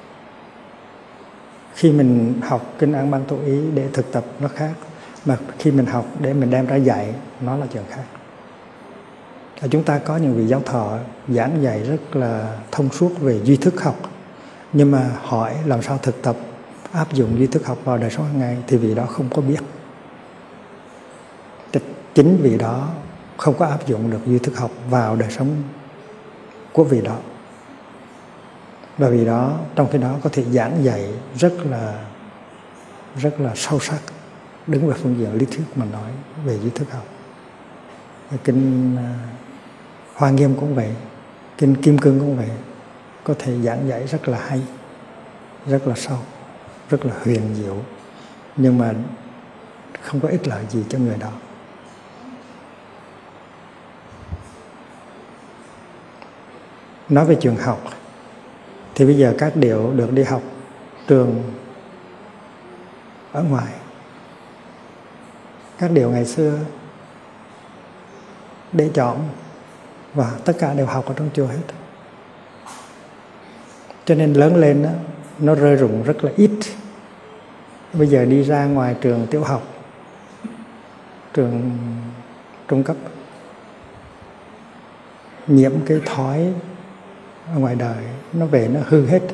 Khi mình học Kinh An Bang Tổ Ý để thực tập nó khác, mà khi mình học để mình đem ra dạy nó là chuyện khác. Chúng ta có những vị giáo thọ giảng dạy rất là thông suốt về duy thức học, nhưng mà hỏi làm sao thực tập áp dụng duy thức học vào đời sống hàng ngày thì vị đó không có biết. Chính vì đó không có áp dụng được duy thức học vào đời sống của vị đó. Và vì đó trong khi đó có thể giảng dạy rất là sâu sắc, đứng về phương diện lý thuyết mà nói về duy thức học. Kinh Hoa Nghiêm cũng vậy, Kinh Kim Cương cũng vậy, có thể giảng dạy rất là hay, rất là sâu, rất là huyền diệu, nhưng mà không có ích lợi gì cho người đó. Nói về trường học thì bây giờ các điệu được đi học trường ở ngoài. Các điệu ngày xưa để chọn và tất cả đều học ở trong chùa hết. Cho nên lớn lên đó, nó rơi rụng rất là ít. Bây giờ đi ra ngoài trường tiểu học, trường trung cấp, nhiễm cái thói ở ngoài đời, nó về nó hư hết.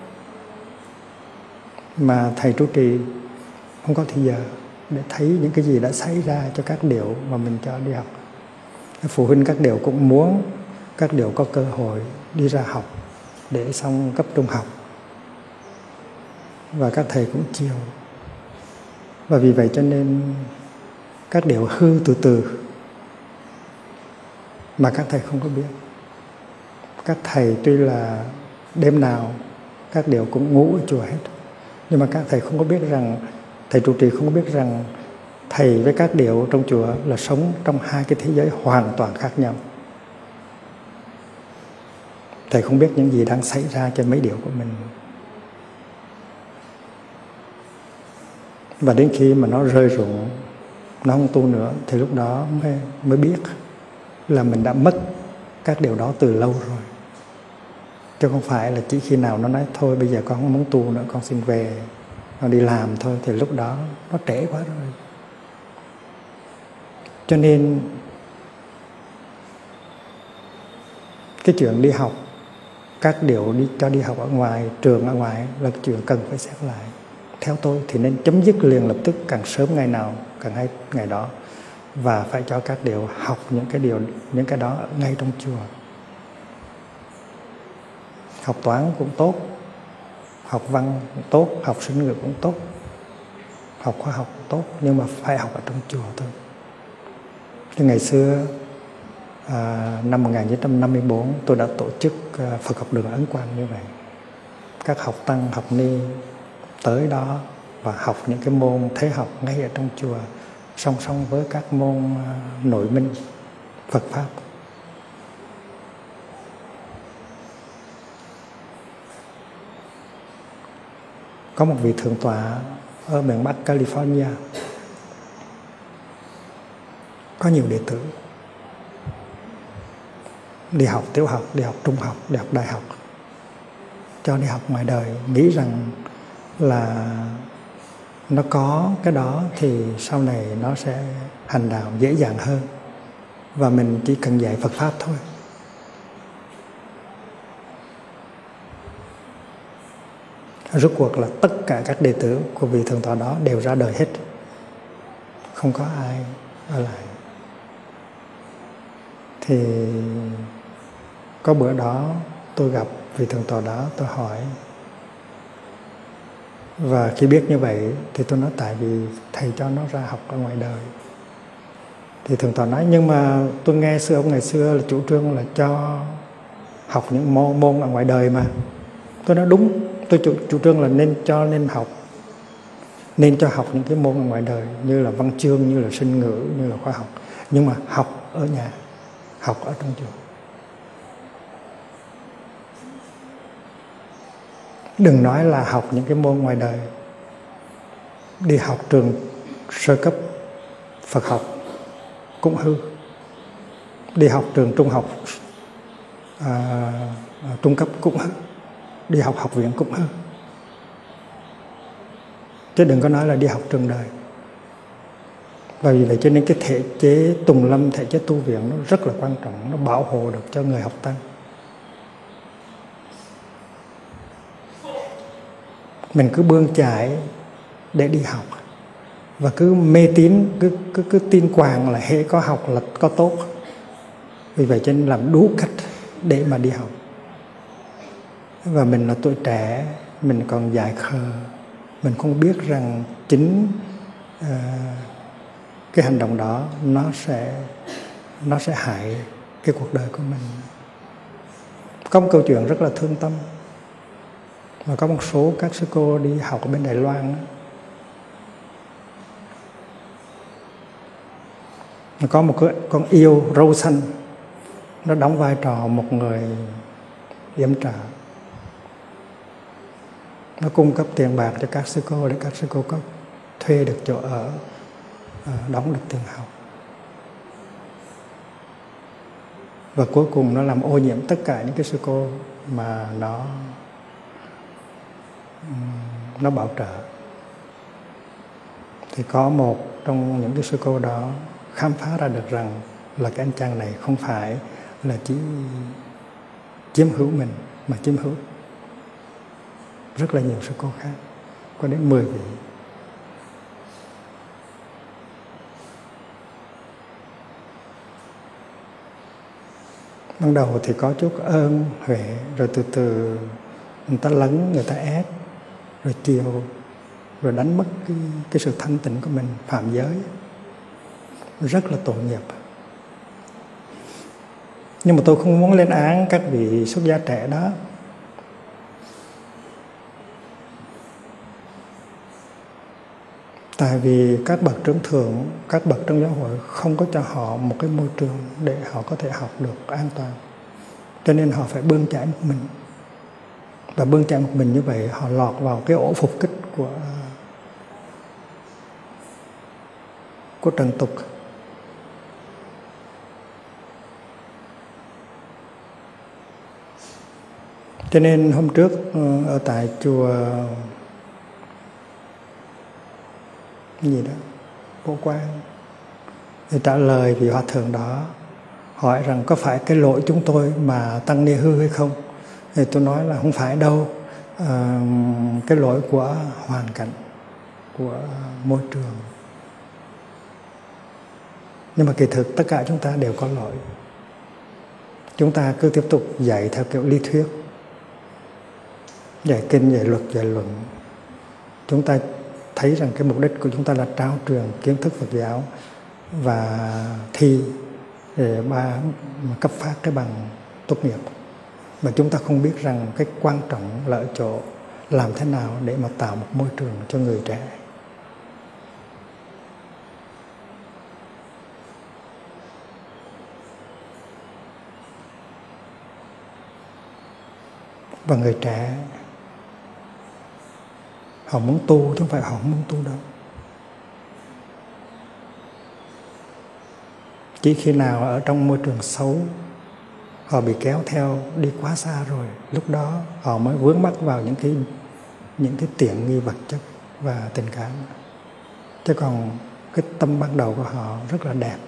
Mà thầy trụ trì không có thời giờ để thấy những cái gì đã xảy ra cho các điệu mà mình cho đi học. Phụ huynh các điệu cũng muốn các điệu có cơ hội đi ra học để xong cấp trung học, và các thầy cũng chiều. Và vì vậy cho nên các điệu hư từ từ mà các thầy không có biết. Các thầy tuy là đêm nào các điệu cũng ngủ ở chùa hết, nhưng mà các thầy không có biết rằng, thầy trụ trì không có biết rằng thầy với các điệu trong chùa là sống trong hai cái thế giới hoàn toàn khác nhau. Thầy không biết những gì đang xảy ra trên mấy điệu của mình. Và đến khi mà nó rơi rụng, nó không tu nữa, thì lúc đó mới biết là mình đã mất các điều đó từ lâu rồi. Chứ không phải là chỉ khi nào nó nói thôi bây giờ con không muốn tu nữa, con xin về, con đi làm thôi, thì lúc đó nó trễ quá rồi. Cho nên cái chuyện đi học, các điều đi học ở ngoài, trường ở ngoài là cái chuyện cần phải xét lại. Theo tôi thì nên chấm dứt liền lập tức, càng sớm ngày nào càng hay ngày đó, và phải cho các điều học những cái đó ngay trong chùa. Học toán cũng tốt, học văn cũng tốt, học sinh ngữ cũng tốt, học khoa học cũng tốt, nhưng mà phải học ở trong chùa thôi. Thì ngày xưa năm 1954 tôi đã tổ chức Phật học đường Ấn Quang như vậy. Các học tăng, học ni tới đó và học những cái môn thế học ngay ở trong chùa, song song với các môn nội minh Phật Pháp. Có một vị thượng tọa ở miền Bắc California, có nhiều đệ tử đi học tiểu học, đi học trung học, đi học đại học, cho đi học ngoài đời, nghĩ rằng là nó có cái đó thì sau này nó sẽ hành đạo dễ dàng hơn và mình chỉ cần dạy Phật Pháp thôi. Rốt cuộc là tất cả các đệ tử của vị thượng tọa đó đều ra đời hết, không có ai ở lại. Thì có bữa đó tôi gặp vị thượng tọa đó, tôi hỏi, và khi biết như vậy thì tôi nói tại vì thầy cho nó ra học ở ngoài đời. Thì thượng tọa nói nhưng mà tôi nghe sư ông ngày xưa là chủ trương là cho học những môn ở ngoài đời mà. Tôi nói đúng, tôi chủ trương là nên cho học những cái môn ở ngoài đời như là văn chương, như là sinh ngữ, như là khoa học, nhưng mà học ở nhà, học ở trong chùa. Đừng nói là học những cái môn ngoài đời, đi học trường sơ cấp Phật học cũng hư, đi học trường trung học trung cấp cũng hư, đi học học viện cũng hư, chứ đừng có nói là đi học trường đời. Và vì vậy cho nên cái thể chế tùng lâm, thể chế tu viện nó rất là quan trọng, nó bảo hộ được cho người học tăng. Mình cứ bươn chải để đi học và cứ mê tín, cứ tin quàng là hễ có học là có tốt. Vì vậy cho nên làm đủ cách để mà đi học. Và mình là tuổi trẻ, mình còn dại khờ, mình không biết rằng chính cái hành động đó nó sẽ hại cái cuộc đời của mình. Có một câu chuyện rất là thương tâm, mà có một số các sư cô đi học ở bên Đài Loan đó, có một con yêu râu xanh, nó đóng vai trò một người yểm trợ, nó cung cấp tiền bạc cho các sư cô để các sư cô có thuê được chỗ ở, đóng được tiền học. Và cuối cùng nó làm ô nhiễm tất cả những cái sư cô mà nó bảo trợ. Thì có một trong những cái sư cô đó khám phá ra được rằng là cái anh chàng này không phải là chỉ chiếm hữu mình, mà chiếm hữu rất là nhiều sư cô khác, có đến 10 vị. Ban đầu thì có chút ơn huệ, rồi từ từ người ta lấn, người ta ép, rồi chiều, rồi đánh mất cái sự thanh tịnh của mình, phạm giới, rất là tội nghiệp. Nhưng mà tôi không muốn lên án các vị xuất gia trẻ đó. Tại vì các bậc trưởng thượng, các bậc trong giáo hội không có cho họ một cái môi trường để họ có thể học được an toàn. Cho nên họ phải bươn chải một mình. Và bươn chải một mình như vậy, họ lọt vào cái ổ phục kích của trần tục. Cho nên hôm trước ở tại chùa gì đó, Phổ Quang, thì trả lời vị hòa thượng đó, hỏi rằng có phải cái lỗi chúng tôi mà tăng ni hư hay không? Thì tôi nói là không phải đâu, cái lỗi của hoàn cảnh, của môi trường. Nhưng mà kỳ thực tất cả chúng ta đều có lỗi. Chúng ta cứ tiếp tục dạy theo kiểu lý thuyết, dạy kinh, dạy luật, dạy luận. Chúng ta thấy rằng cái mục đích của chúng ta là trao truyền kiến thức Phật giáo và thi để cấp phát cái bằng tốt nghiệp. Mà chúng ta không biết rằng cái quan trọng là ở chỗ làm thế nào để mà tạo một môi trường cho người trẻ. Và người trẻ họ muốn tu chứ không phải họ không muốn tu đâu. Chỉ khi nào ở trong môi trường xấu, họ bị kéo theo đi quá xa rồi, lúc đó họ mới vướng mắc vào những cái tiện nghi vật chất và tình cảm. Chứ còn cái tâm ban đầu của họ rất là đẹp.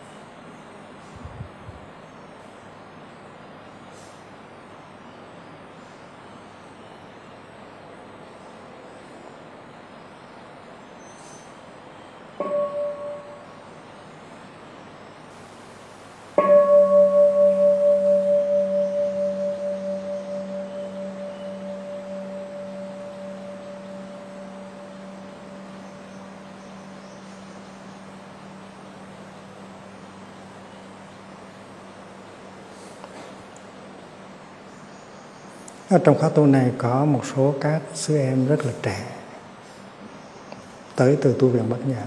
Ở trong khóa tu này có một số các sư em rất là trẻ, tới từ tu viện Bát Nhã.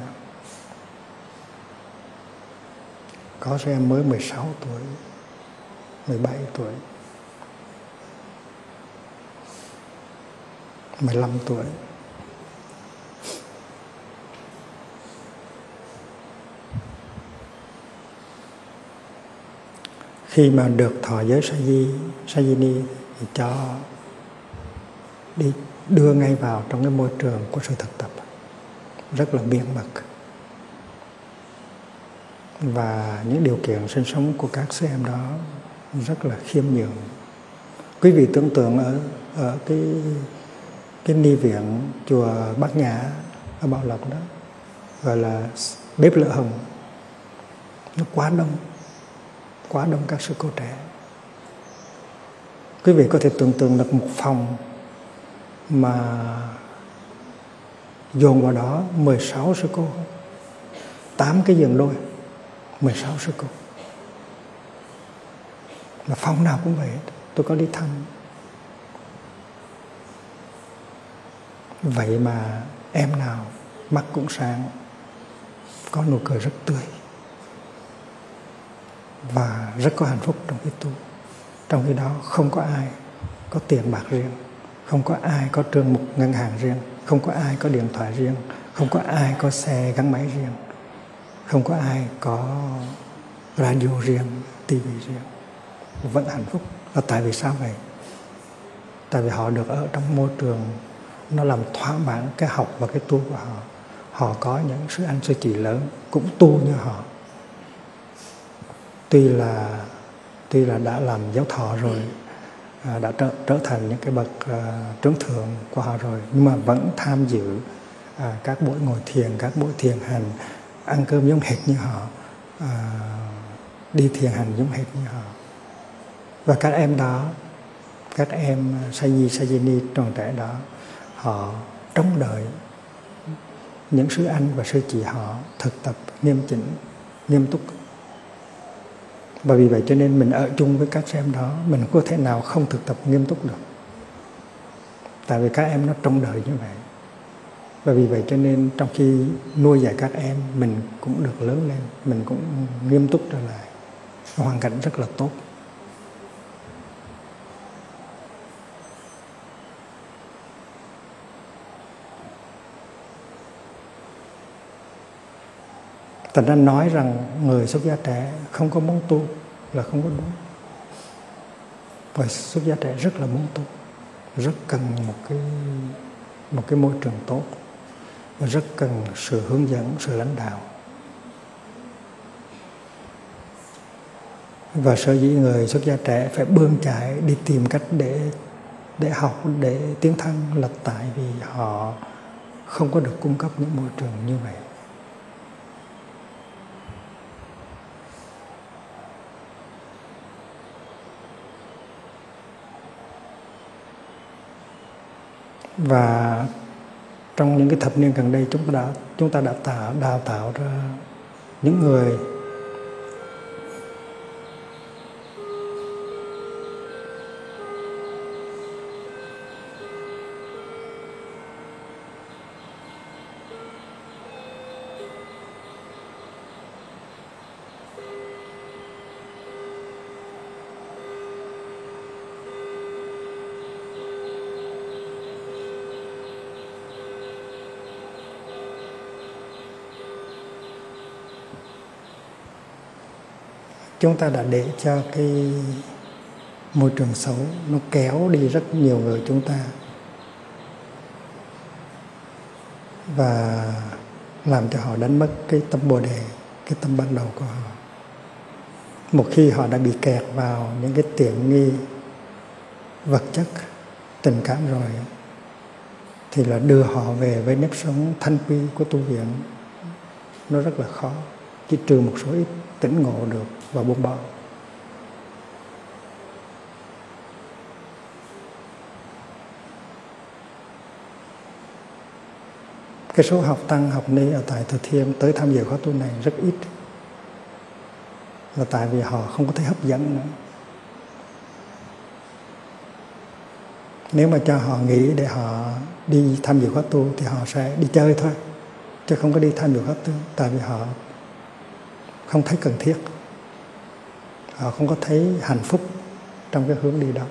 Có sư em mới 16 tuổi, 17 tuổi, 15 tuổi. Khi mà được thọ giới Sajini thì cho đi đưa ngay vào trong cái môi trường của sự thực tập rất là miên mật, và những điều kiện sinh sống của các sư em đó rất là khiêm nhường. Quý vị tưởng tượng ở cái ni viện chùa Bát Nhã ở Bảo Lộc đó, gọi là bếp lửa hồng, nó quá đông các sư cô trẻ. Quý vị có thể tưởng tượng được một phòng mà dồn vào đó 16 sư cô, 8 cái giường đôi, 16 sư cô. Mà phòng nào cũng vậy, tôi có đi thăm. Vậy mà em nào mắt cũng sáng, có nụ cười rất tươi và rất có hạnh phúc trong khi tu. Trong khi đó không có ai có tiền bạc riêng, không có ai có trương mục ngân hàng riêng, không có ai có điện thoại riêng, không có ai có xe gắn máy riêng, không có ai có radio riêng, tivi riêng. Vẫn hạnh phúc. Là tại vì sao vậy? Tại vì họ được ở trong môi trường nó làm thỏa mãn cái học và cái tu của họ. Họ có những sư anh sư chị lớn cũng tu như họ. Tuy là đã làm giáo thọ rồi, đã trở thành những cái bậc trưởng thượng của họ rồi, nhưng mà vẫn tham dự các buổi ngồi thiền, các buổi thiền hành, ăn cơm giống hệt như họ, đi thiền hành giống hệt như họ. Và các em đó, các em Sajini tròn trẻ đó, họ trông đợi những sư anh và sư chị họ thực tập nghiêm chỉnh, nghiêm túc. Và vì vậy cho nên mình ở chung với các em đó, mình không có thể nào không thực tập nghiêm túc được. Tại vì các em nó trông đợi như vậy. Và vì vậy cho nên trong khi nuôi dạy các em, mình cũng được lớn lên, mình cũng nghiêm túc trở lại. Hoàn cảnh rất là tốt. Thành ra nói rằng người xuất gia trẻ không có muốn tu là không có đúng. Người xuất gia trẻ rất là muốn tu, rất cần một cái môi trường tốt, và rất cần sự hướng dẫn, sự lãnh đạo. Và sở dĩ người xuất gia trẻ phải bươn chải đi tìm cách để học, để tiến thân là tại vì họ không có được cung cấp những môi trường như vậy. Và trong những cái thập niên gần đây, chúng ta đã đào tạo ra những người chúng ta đã để cho cái môi trường xấu nó kéo đi rất nhiều người chúng ta và làm cho họ đánh mất cái tâm Bồ Đề, cái tâm ban đầu của họ. Một khi họ đã bị kẹt vào những cái tiện nghi vật chất, tình cảm rồi, thì là đưa họ về với nếp sống thanh quy của tu viện nó rất là khó, chỉ trừ một số ít tỉnh ngộ được và buông bỏ. Cái số học tăng, học ni ở tại Thừa Thiên tới tham dự khóa tu này rất ít, là tại vì họ không có thấy hấp dẫn nữa. Nếu mà cho họ nghĩ để họ đi tham dự khóa tu thì họ sẽ đi chơi thôi, chứ không có đi tham dự khóa tu, tại vì họ không thấy cần thiết, họ không có thấy hạnh phúc trong cái hướng đi đó.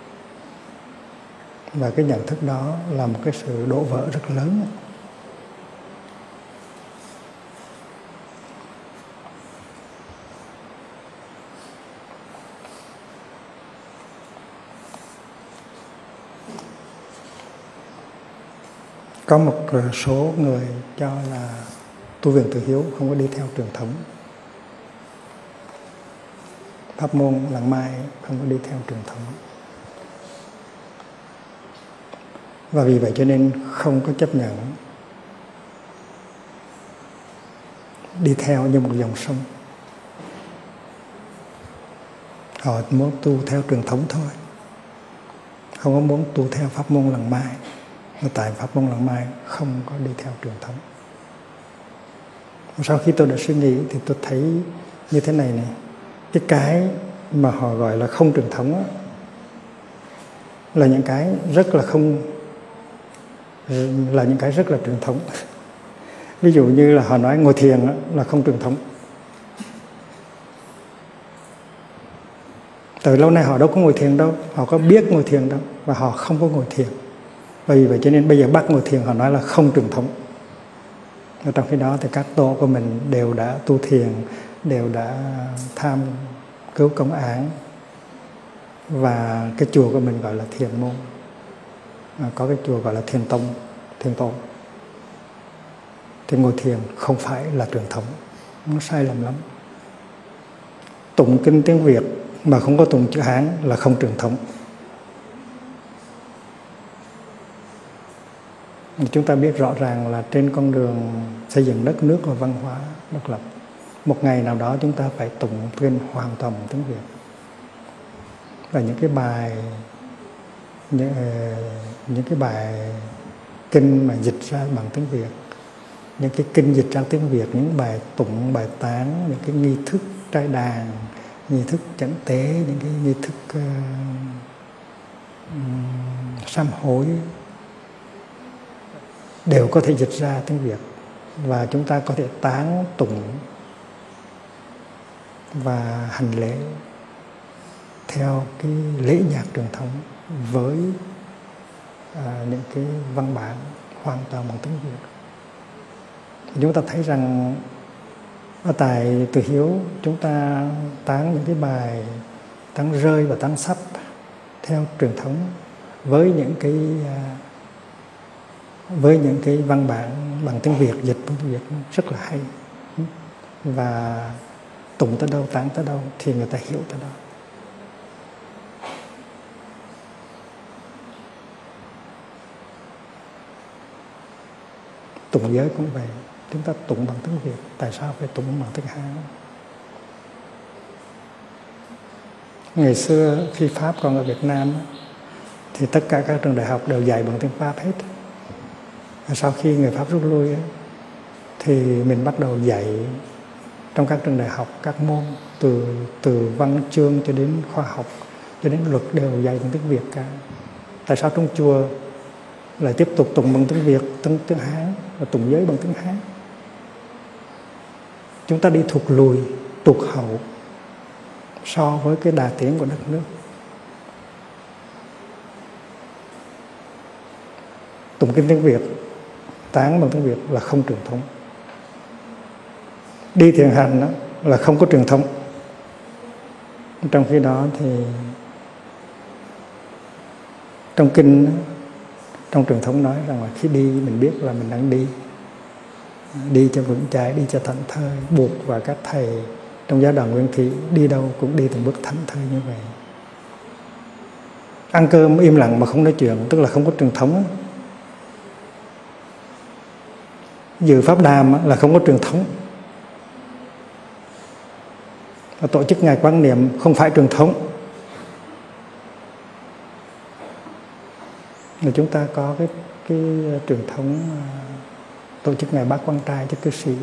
Và cái nhận thức đó là một cái sự đổ vỡ rất lớn. Có một số người cho là tu viện Từ Hiếu không có đi theo truyền thống, pháp môn Làng Mai không có đi theo truyền thống, và vì vậy cho nên không có chấp nhận đi theo như một dòng sông. Họ muốn tu theo truyền thống thôi, không có muốn tu theo pháp môn Làng Mai. Tại pháp môn Làng Mai không có đi theo truyền thống. Sau khi tôi đã suy nghĩ thì tôi thấy như thế này này, cái mà họ gọi là không truyền thống đó, là những cái rất là không, là những cái rất là truyền thống. Ví dụ như là họ nói ngồi thiền là không truyền thống. Từ lâu nay họ đâu có ngồi thiền đâu, họ có biết ngồi thiền đâu, và họ không có ngồi thiền. Vì vậy cho nên bây giờ bắt ngồi thiền họ nói là không truyền thống. Và trong khi đó thì các tổ của mình đều đã tu thiền, đều đã tham cứu công án, và cái chùa của mình gọi là thiền môn, có cái chùa gọi là thiền tông, thiền tổ. Thì ngồi thiền không phải là truyền thống, nó sai lầm lắm. Tụng kinh tiếng Việt mà không có tụng chữ Hán là không truyền thống. Chúng ta biết rõ ràng là trên con đường xây dựng đất nước và văn hóa độc lập, một ngày nào đó chúng ta phải tụng kinh hoàn toàn bằng tiếng Việt. Và những cái bài kinh mà dịch ra bằng tiếng Việt, những cái kinh dịch ra tiếng Việt, những bài tụng, bài tán, những cái nghi thức trai đàn, nghi thức chánh tế, những cái nghi thức sám hối đều có thể dịch ra tiếng Việt, và chúng ta có thể tán tụng và hành lễ theo cái lễ nhạc truyền thống với những cái văn bản hoàn toàn bằng tiếng Việt. Chúng ta thấy rằng ở tại Từ Hiếu chúng ta tán những cái bài tán rơi và tán sắp theo truyền thống với những cái văn bản bằng tiếng Việt, dịch bằng tiếng Việt rất là hay, và tụng tới đâu tán tới đâu thì người ta hiểu tới đó. Tụng giới cũng vậy, chúng ta tụng bằng tiếng Việt, tại sao phải tụng bằng tiếng Hán? Ngày xưa khi Pháp còn ở Việt Nam thì tất cả các trường đại học đều dạy bằng tiếng Pháp hết. Sau khi người Pháp rút lui thì mình bắt đầu dạy trong các trường đại học các môn từ văn chương cho đến khoa học cho đến luật đều dạy bằng tiếng Việt cả. Tại sao trong chùa lại tiếp tục tụng bằng tiếng Việt, tiếng Hán, và tụng giới bằng tiếng Hán? Chúng ta đi thụt lùi, tụt hậu so với cái đà tiến của đất nước. Tụng kinh tiếng Việt, tán bằng tiếng Việt là không truyền thống. Đi thiền hành đó là không có truyền thống. Trong khi đó thì trong kinh, trong truyền thống nói rằng là khi đi mình biết là mình đang đi cho vững chãi, đi cho thảnh thơi. Buộc và các thầy trong giáo đoàn Nguyên Thủy đi đâu cũng đi từng bước thảnh thơi như vậy. Ăn cơm im lặng mà không nói chuyện, tức là không có truyền thống. Dự pháp đàm là không có truyền thống. Tổ chức ngày quan niệm không phải truyền thống. Mà chúng ta có cái truyền thống tổ chức ngày bác quan trai cho cư sĩ.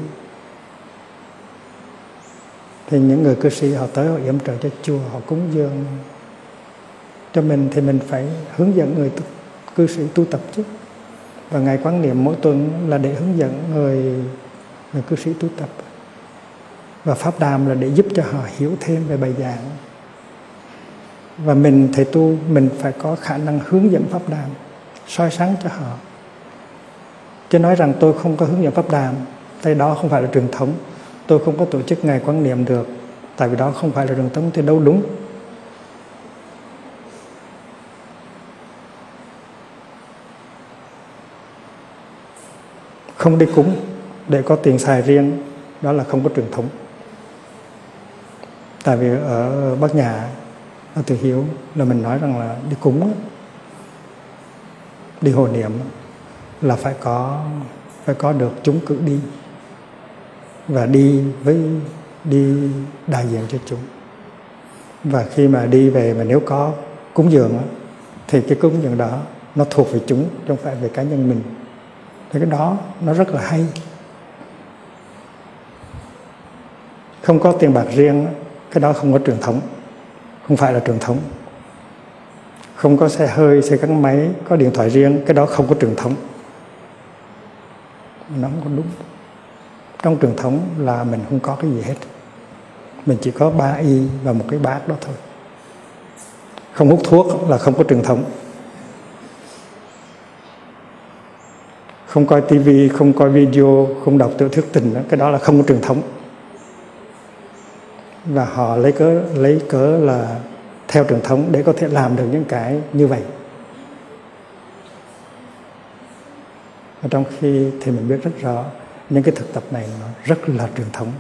Thì những người cư sĩ họ tới họ yểm trợ cho chùa, họ cúng dường cho mình, thì mình phải hướng dẫn người cư sĩ tu tập chứ. Và ngày quán niệm mỗi tuần là để hướng dẫn người cư sĩ tu tập. Và pháp đàm là để giúp cho họ hiểu thêm về bài giảng. Và mình thầy tu, mình phải có khả năng hướng dẫn pháp đàm, soi sáng cho họ. Chứ nói rằng tôi không có hướng dẫn pháp đàm, tại đó không phải là truyền thống. Tôi không có tổ chức ngày quán niệm được, tại vì đó không phải là truyền thống, thì đâu đúng. Không đi cúng để có tiền xài riêng, đó là không có truyền thống. Tại vì ở Bát Nhã, ở Từ Hiếu là mình nói rằng là đi cúng, đi hộ niệm là phải có được chúng cử đi, và đi đại diện cho chúng. Và khi mà đi về mà nếu có cúng dường thì cái cúng dường đó nó thuộc về chúng, chứ không phải về cá nhân mình. Thì cái đó nó rất là hay. Không có tiền bạc riêng, cái đó không có truyền thống, không phải là truyền thống. Không có xe hơi, xe gắn máy, có điện thoại riêng, cái đó không có truyền thống. Nó không có đúng. Trong truyền thống là mình không có cái gì hết. Mình chỉ có 3 y và một cái bát đó thôi. Không hút thuốc là không có truyền thống. Không coi tivi, không coi video, không đọc tiểu thuyết tình, cái đó là không có truyền thống. Và họ lấy cớ là theo truyền thống để có thể làm được những cái như vậy. Và trong khi thì mình biết rất rõ những cái thực tập này nó rất là truyền thống.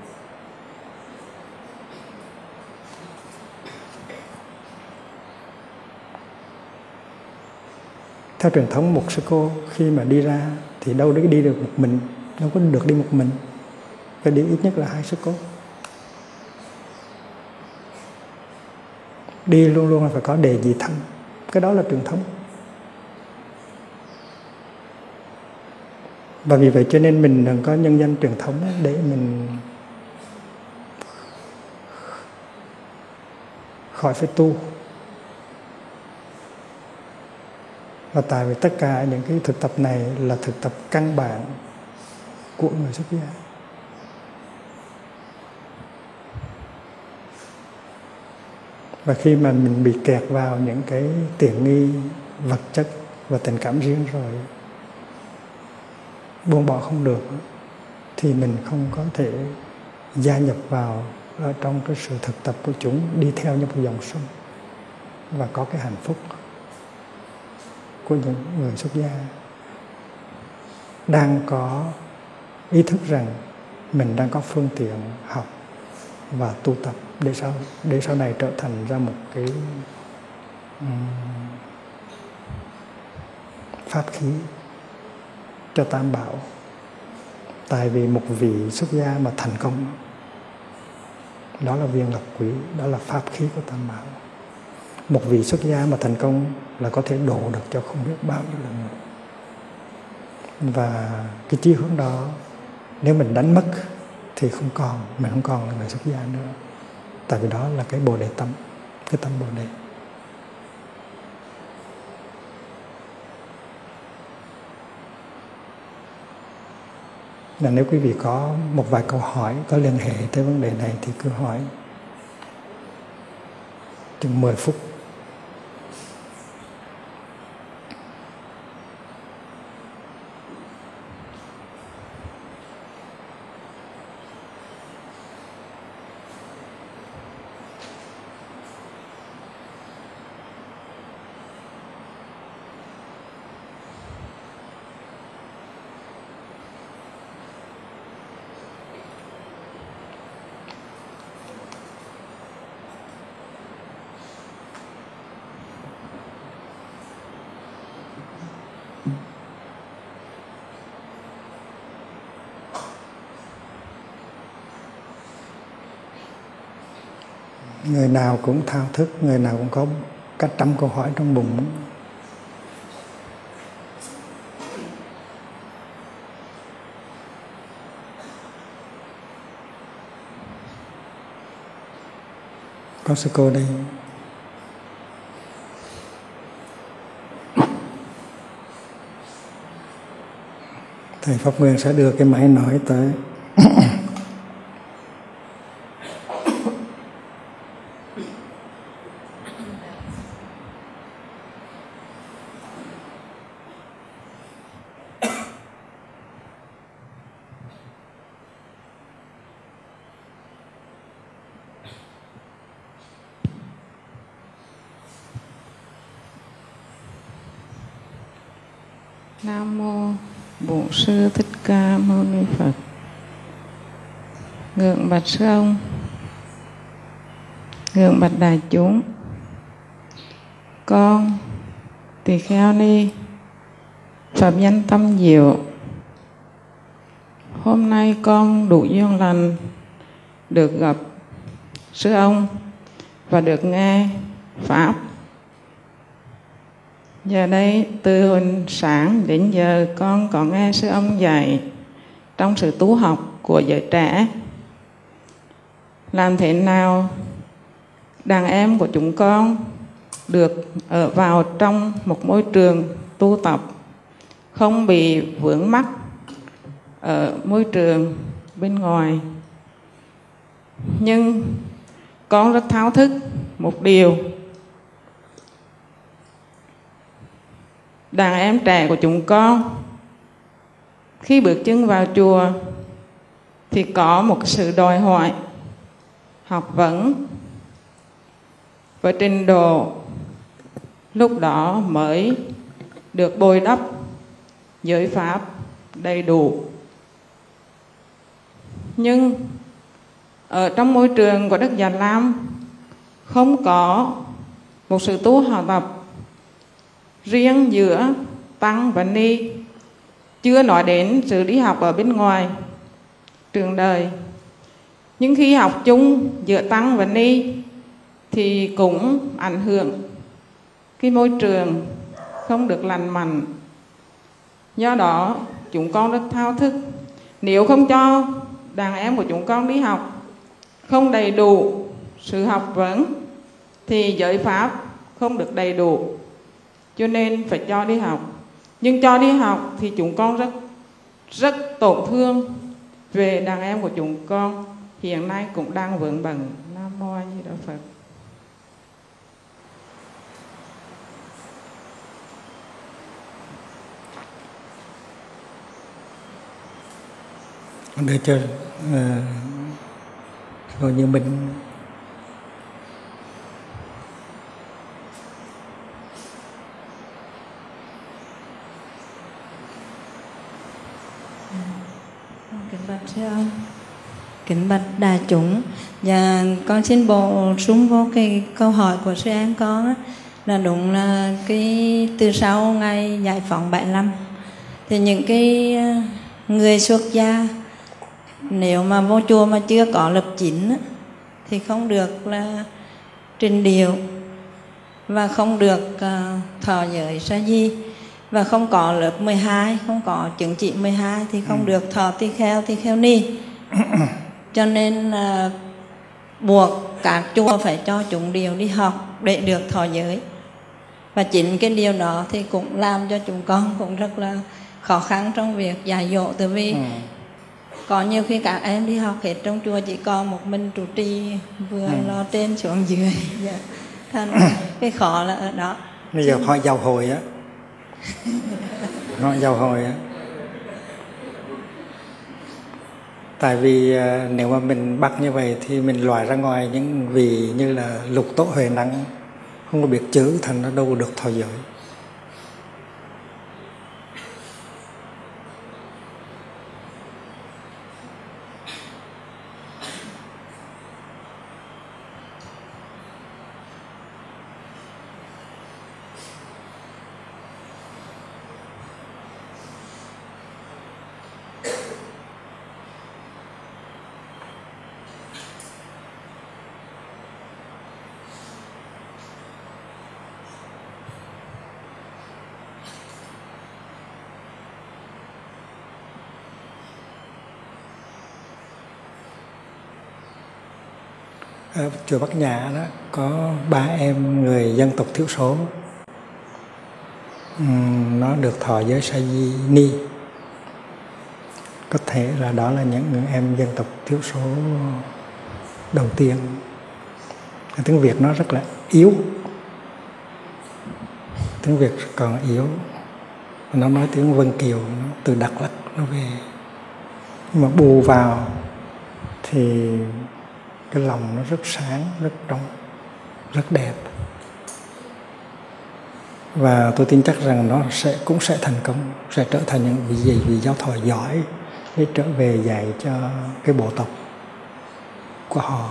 Theo truyền thống, một sư cô khi mà đi ra thì đâu đấy đi được một mình, đâu có được đi một mình, phải đi ít nhất là 2 sư cô. Đi luôn luôn là phải có đề gì thân, cái đó là truyền thống. Và vì vậy cho nên mình đừng có nhân danh truyền thống để mình khỏi phải tu. Và tại vì tất cả những cái thực tập này là thực tập căn bản của người xuất gia. Và khi mà mình bị kẹt vào những cái tiện nghi vật chất và tình cảm riêng rồi, buông bỏ không được, thì mình không có thể gia nhập vào ở trong cái sự thực tập của chúng, đi theo như một dòng sông và có cái hạnh phúc của những người xuất gia đang có ý thức rằng mình đang có phương tiện học và tu tập để sau này trở thành ra một cái pháp khí cho Tam Bảo. Tại vì một vị xuất gia mà thành công, đó là viên ngọc quý, đó là pháp khí của Tam Bảo. Một vị xuất gia mà thành công là có thể độ được cho không biết bao nhiêu lần. Và cái chí hướng đó nếu mình đánh mất thì mình không còn là người xuất gia nữa. Tại vì đó là cái Bồ Đề tâm, cái tâm Bồ Đề. Là nếu quý vị có một vài câu hỏi có liên hệ tới vấn đề này thì cứ hỏi. Chừng 10 phút. Người nào cũng thao thức, người nào cũng có cả trăm câu hỏi trong bụng. Có sư cô đây. Thầy Pháp Nguyên sẽ đưa cái máy nói tới. Nam mô Bổn Sư Thích Ca Mâu Ni Phật. Ngưỡng bạch sư ông, ngưỡng bạch đại chúng. Con Tỳ Kheo Ni Pháp Danh Tâm Diệu. Hôm nay con đủ duyên lành được gặp sư ông và được nghe pháp. Giờ đây từ hồi sáng đến giờ con có nghe sư ông dạy trong sự tu học của giới trẻ, làm thế nào đàn em của chúng con được ở vào trong một môi trường tu tập, không bị vướng mắc ở môi trường bên ngoài. Nhưng con rất thao thức một điều: đàn em trẻ của chúng con khi bước chân vào chùa thì có một sự đòi hỏi học vấn và trình độ lúc đó mới được bồi đắp giới pháp đầy đủ. Nhưng ở trong môi trường của Đức Già Lam không có một sự tu học tập riêng giữa tăng và ni, chưa nói đến sự đi học ở bên ngoài trường đời. Nhưng khi học chung giữa tăng và ni thì cũng ảnh hưởng cái môi trường không được lành mạnh. Do đó chúng con rất thao thức, nếu không cho đàn em của chúng con đi học không đầy đủ sự học vấn thì giới pháp không được đầy đủ, cho nên phải cho đi học. Nhưng cho đi học thì chúng con rất tổn thương về đàn em của chúng con hiện nay cũng đang vướng bận. Nam mô A Di Đà Phật. Để cho coi như mình kính bạch sư ông, kính bạch đại chúng. Và con xin bổ sung vô cái câu hỏi của sư em con á, là đúng là cái từ sau ngày giải phóng 75 thì những cái người xuất gia nếu mà vô chùa mà chưa có lập 9 á, thì không được là trình điệu và không được thọ giới sa di, và không có lớp 12, không có chứng chỉ 12 thì không được thọ tỳ kheo ni. Cho nên buộc các chùa phải cho chúng điều đi học để được thọ giới. Và chính cái điều đó thì cũng làm cho chúng con cũng rất là khó khăn trong việc dạy dỗ. Tại vì có nhiều khi các em đi học hết trong chùa chỉ còn một mình trụ trì vừa lo trên xuống dưới. Dạ. Thành cái khó là ở đó. bây giờ họ giàu hồi á. Họ giàu hồi á. Tại vì nếu mà mình bắt như vậy thì mình loại ra ngoài những vị như là Lục Tổ Huệ Năng không có biết chữ, thành nó đâu được thọ giới. ở chùa Bắc Nhã đó có 3 em người dân tộc thiểu số, nó được thọ giới sa di ni. Có thể là đó là những em dân tộc thiểu số đầu tiên. Tiếng Việt nó rất là yếu, tiếng Việt còn yếu. Nó nói tiếng Vân Kiều, nó từ Đắk Lắk nó về, nhưng mà bù vào thì cái lòng nó rất sáng, rất trong, rất đẹp. Và tôi tin chắc rằng nó cũng sẽ thành công, sẽ trở thành những vị giáo thọ giỏi để trở về dạy cho cái bộ tộc của họ.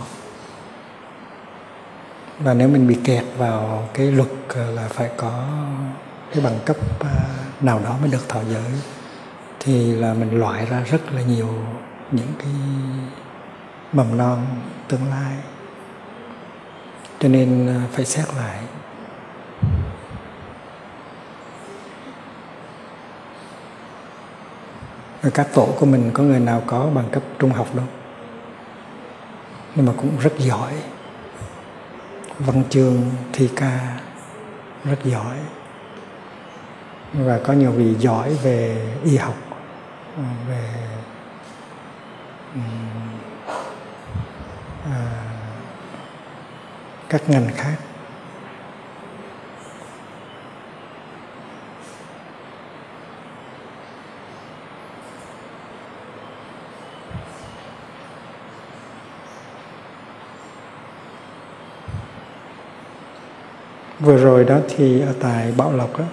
Và nếu mình bị kẹt vào cái luật là phải có cái bằng cấp nào đó mới được thọ giới, thì là mình loại ra rất là nhiều những cái mầm non tương lai. Cho nên phải xét lại. Ở các tổ của mình có người nào có bằng cấp trung học đâu, nhưng mà cũng rất giỏi. Văn chương, thi ca rất giỏi. Và có nhiều vị giỏi về y học, về các ngành khác. Vừa rồi đó thì ở tại Bảo Lộc đó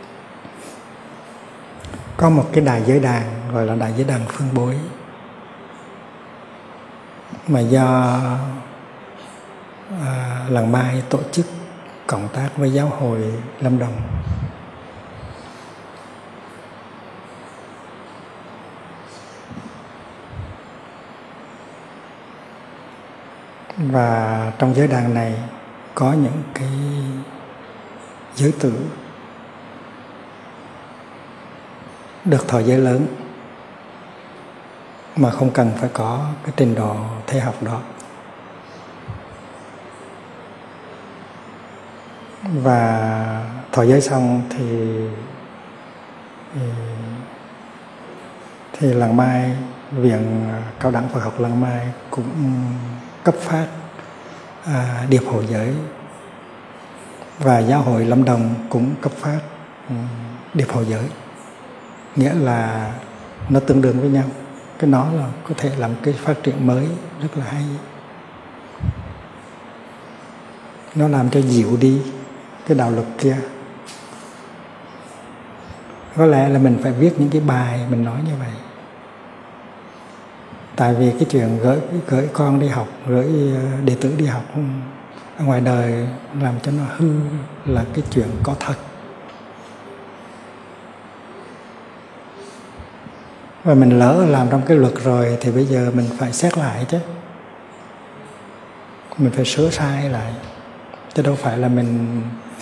có một cái đại giới đàn gọi là đại giới đàn Phương Bối, mà do Làng Mai tổ chức cộng tác với Giáo hội Lâm Đồng. Và trong giới đàn này có những cái giới tử được thọ giới lớn mà không cần phải có cái trình độ thể học đó. Và thọ giới xong thì Làng Mai, Viện Cao đẳng Phật học Làng Mai cũng cấp phát điệp hộ giới, và Giáo hội Lâm Đồng cũng cấp phát điệp hộ giới. Nghĩa là nó tương đương với nhau. Cái nó là có thể làm cái phát triển mới rất là hay. Nó làm cho dịu đi cái đạo luật kia. Có lẽ là mình phải viết những cái bài mình nói như vậy. Tại vì cái chuyện gửi con đi học, gửi đệ tử đi học ở ngoài đời làm cho nó hư là cái chuyện có thật. Và mình lỡ làm trong cái luật rồi thì bây giờ mình phải xét lại chứ. Mình phải sửa sai lại. Chứ đâu phải là mình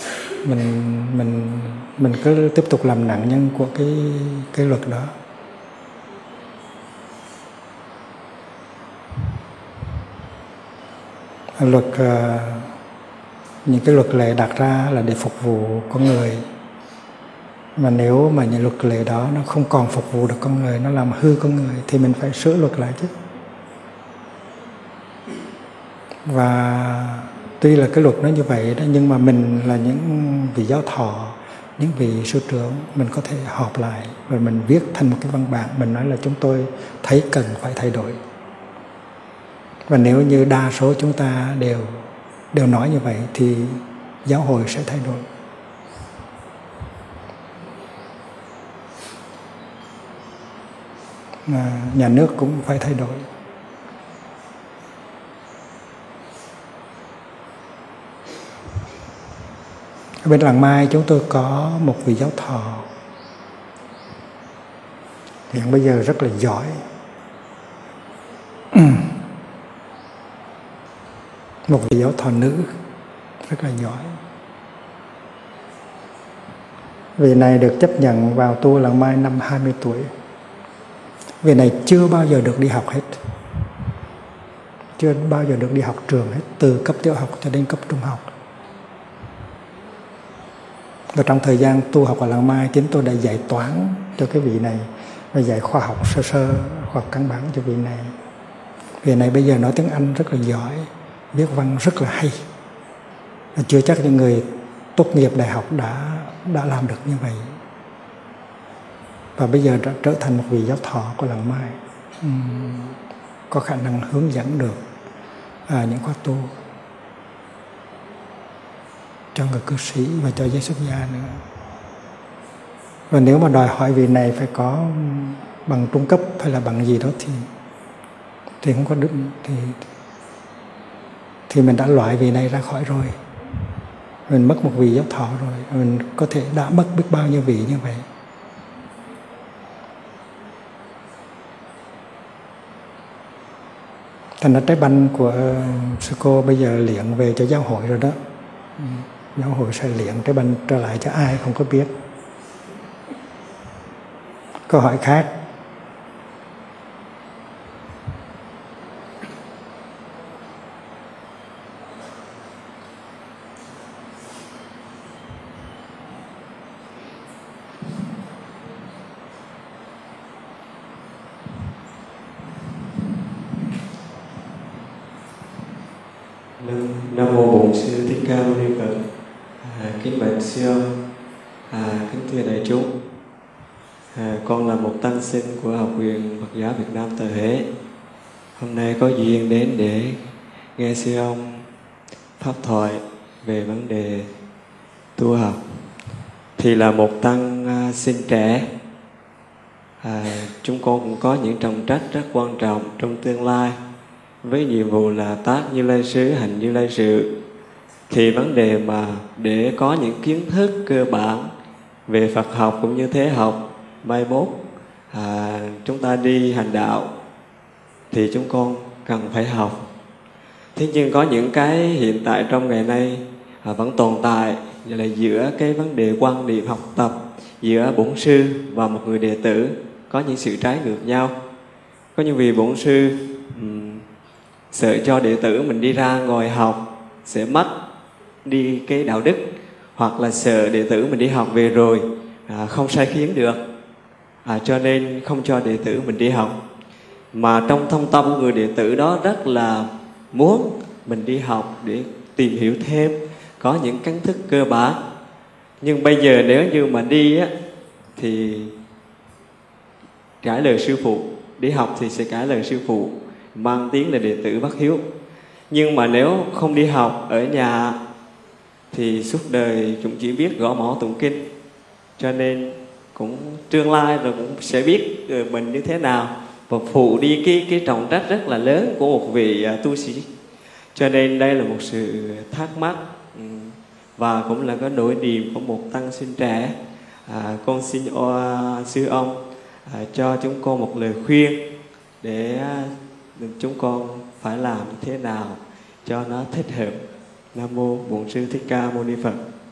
cứ tiếp tục làm nạn nhân của cái luật đó. Luật, những cái luật lệ đặt ra là để phục vụ con người. Mà nếu mà những luật lệ đó nó không còn phục vụ được con người, nó làm hư con người, thì mình phải sửa luật lại chứ. Và tuy là cái luật nó như vậy đó, nhưng mà mình là những vị giáo thọ, những vị sư trưởng, mình có thể họp lại và mình viết thành một cái văn bản, mình nói là chúng tôi thấy cần phải thay đổi. Và nếu như đa số chúng ta đều nói như vậy thì giáo hội sẽ thay đổi. Nhà nước cũng phải thay đổi. Ở bên Làng Mai chúng tôi có một vị giáo thọ hiện bây giờ rất là giỏi. Một vị giáo thọ nữ rất là giỏi. Vị này được chấp nhận vào tu Làng Mai năm 20 tuổi. Vị này chưa bao giờ được đi học hết. chưa bao giờ được đi học trường hết, từ cấp tiểu học cho đến cấp trung học. Và trong thời gian tu học ở Làng Mai, chính tôi đã dạy toán cho cái vị này và dạy khoa học sơ sơ, khoa học căn bản cho vị này. Vị này bây giờ nói tiếng Anh rất là giỏi, viết văn rất là hay. Và chưa chắc những người tốt nghiệp đại học đã làm được như vậy. Và bây giờ đã trở thành một vị giáo thọ của Làng Mai, có khả năng hướng dẫn được những khóa tu cho người cư sĩ và cho giới xuất gia nữa. Và nếu mà đòi hỏi vị này phải có bằng trung cấp hay là bằng gì đó thì không có được, thì mình đã loại vị này ra khỏi rồi. Mình mất một vị giáo thọ rồi, mình có thể đã mất biết bao nhiêu vị như vậy. Thành ra trái banh của sư cô bây giờ luyện về cho giáo hội rồi đó. Giáo hội sẽ luyện trái banh trở lại cho ai không có biết. Câu hỏi khác. Nam mô Bổn Sư Thích Ca Mâu Ni Phật. Kính bạch sư ông, kính thưa đại chúng, con là một tăng sinh của Học viện Phật giáo Việt Nam Từ Huế. Hôm nay có duyên đến để nghe sư ông pháp thoại về vấn đề tu học. Thì là một tăng sinh trẻ, chúng con cũng có những trọng trách rất quan trọng trong tương lai, với nhiệm vụ là tác Như Lai xứ, hành Như Lai sự. Thì vấn đề mà để có những kiến thức cơ bản về Phật học cũng như thế học, mai mốt chúng ta đi hành đạo thì chúng con cần phải học. Thế nhưng có những cái hiện tại trong ngày nay vẫn tồn tại, là giữa cái vấn đề quan điểm học tập giữa bổn sư và một người đệ tử có những sự trái ngược nhau. Có những vị bổn sư sợ cho đệ tử mình đi ra ngồi học sẽ mất đi cái đạo đức, hoặc là sợ đệ tử mình đi học về rồi không sai khiến được, cho nên không cho đệ tử mình đi học. Mà trong thâm tâm của người đệ tử đó rất là muốn mình đi học để tìm hiểu thêm, có những kiến thức cơ bản. Nhưng bây giờ nếu như mà đi á, thì cãi lời sư phụ, đi học thì sẽ cãi lời sư phụ, mang tiếng là đệ tử bất hiếu. Nhưng mà nếu không đi học ở nhà thì suốt đời chúng chỉ biết gõ mõ tụng kinh, cho nên cũng tương lai rồi cũng sẽ biết mình như thế nào, và phụ đi cái trọng trách rất là lớn của một vị tu sĩ. Cho nên đây là một sự thắc mắc và cũng là cái nỗi niềm của một tăng sinh trẻ. Con xin sư ông cho chúng con một lời khuyên để chúng con phải làm thế nào cho nó thích hợp. Nam mô Bổn Sư Thích Ca Mâu Ni Phật.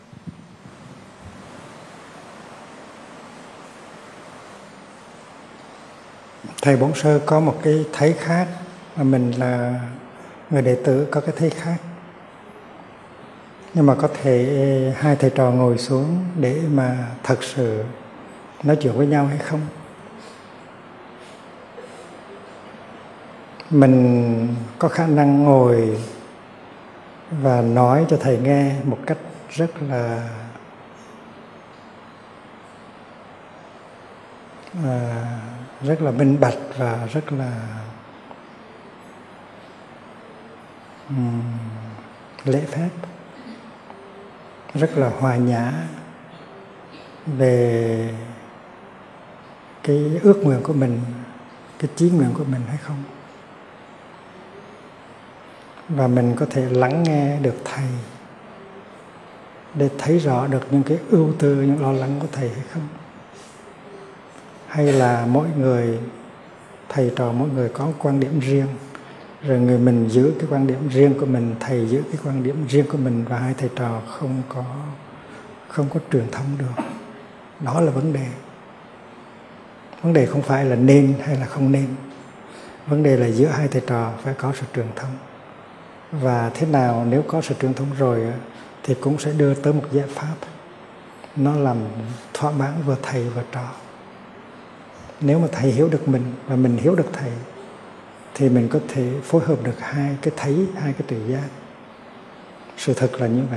Thầy Bổn Sư có một cái thấy khác, mà mình là người đệ tử có cái thấy khác. Nhưng mà có thể hai thầy trò ngồi xuống để mà thật sự nói chuyện với nhau hay không? Mình có khả năng ngồi và nói cho thầy nghe một cách rất là minh bạch và rất là lễ phép, rất là hòa nhã về cái ước nguyện của mình, cái chí nguyện của mình hay không? Và mình có thể lắng nghe được thầy để thấy rõ được những cái ưu tư, những lo lắng của thầy hay không? Hay là mỗi người, thầy trò mỗi người có quan điểm riêng, rồi người mình giữ cái quan điểm riêng của mình, thầy giữ cái quan điểm riêng của mình, và hai thầy trò không có truyền thông được. Đó là vấn đề. Vấn đề không phải là nên hay là không nên, Vấn đề là giữa hai thầy trò phải có sự truyền thông. Và thế nào nếu có sự truyền thông rồi thì cũng sẽ đưa tới một giải pháp nó làm thỏa mãn vừa thầy và trò. Nếu mà thầy hiểu được mình và mình hiểu được thầy thì mình có thể phối hợp được hai cái thấy, hai cái tự giác. Sự thật là như vậy.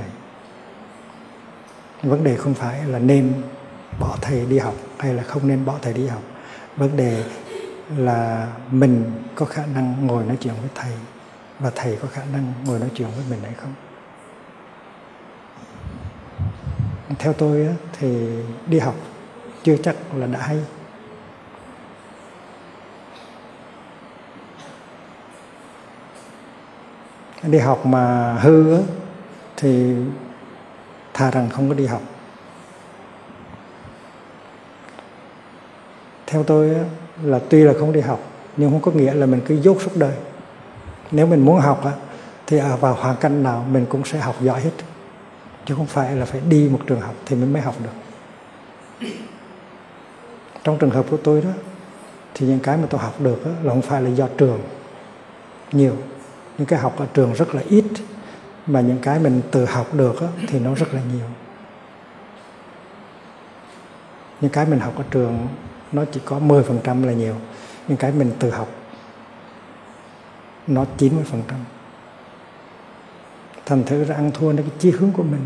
Vấn đề không phải là nên bỏ thầy đi học hay là không nên bỏ thầy đi học. Vấn đề là mình có khả năng ngồi nói chuyện với thầy và thầy có khả năng ngồi nói chuyện với mình hay không. Theo tôi thì đi học chưa chắc là đã hay. Đi học mà hư thì thà rằng không có đi học. Theo tôi là tuy là không đi học nhưng không có nghĩa là mình cứ dốt suốt đời. Nếu mình muốn học thì vào hoàn cảnh nào mình cũng sẽ học giỏi hết, chứ không phải là phải đi một trường học thì mình mới học được. Trong trường hợp của tôi đó thì những cái mà tôi học được là không phải là do trường nhiều. Những cái học ở trường rất là ít, mà những cái mình tự học được thì nó rất là nhiều. Những cái mình học ở trường nó chỉ có 10% là nhiều. Những cái mình tự học nó 90%. Thành thử ra ăn thua nó cái chí hướng của mình.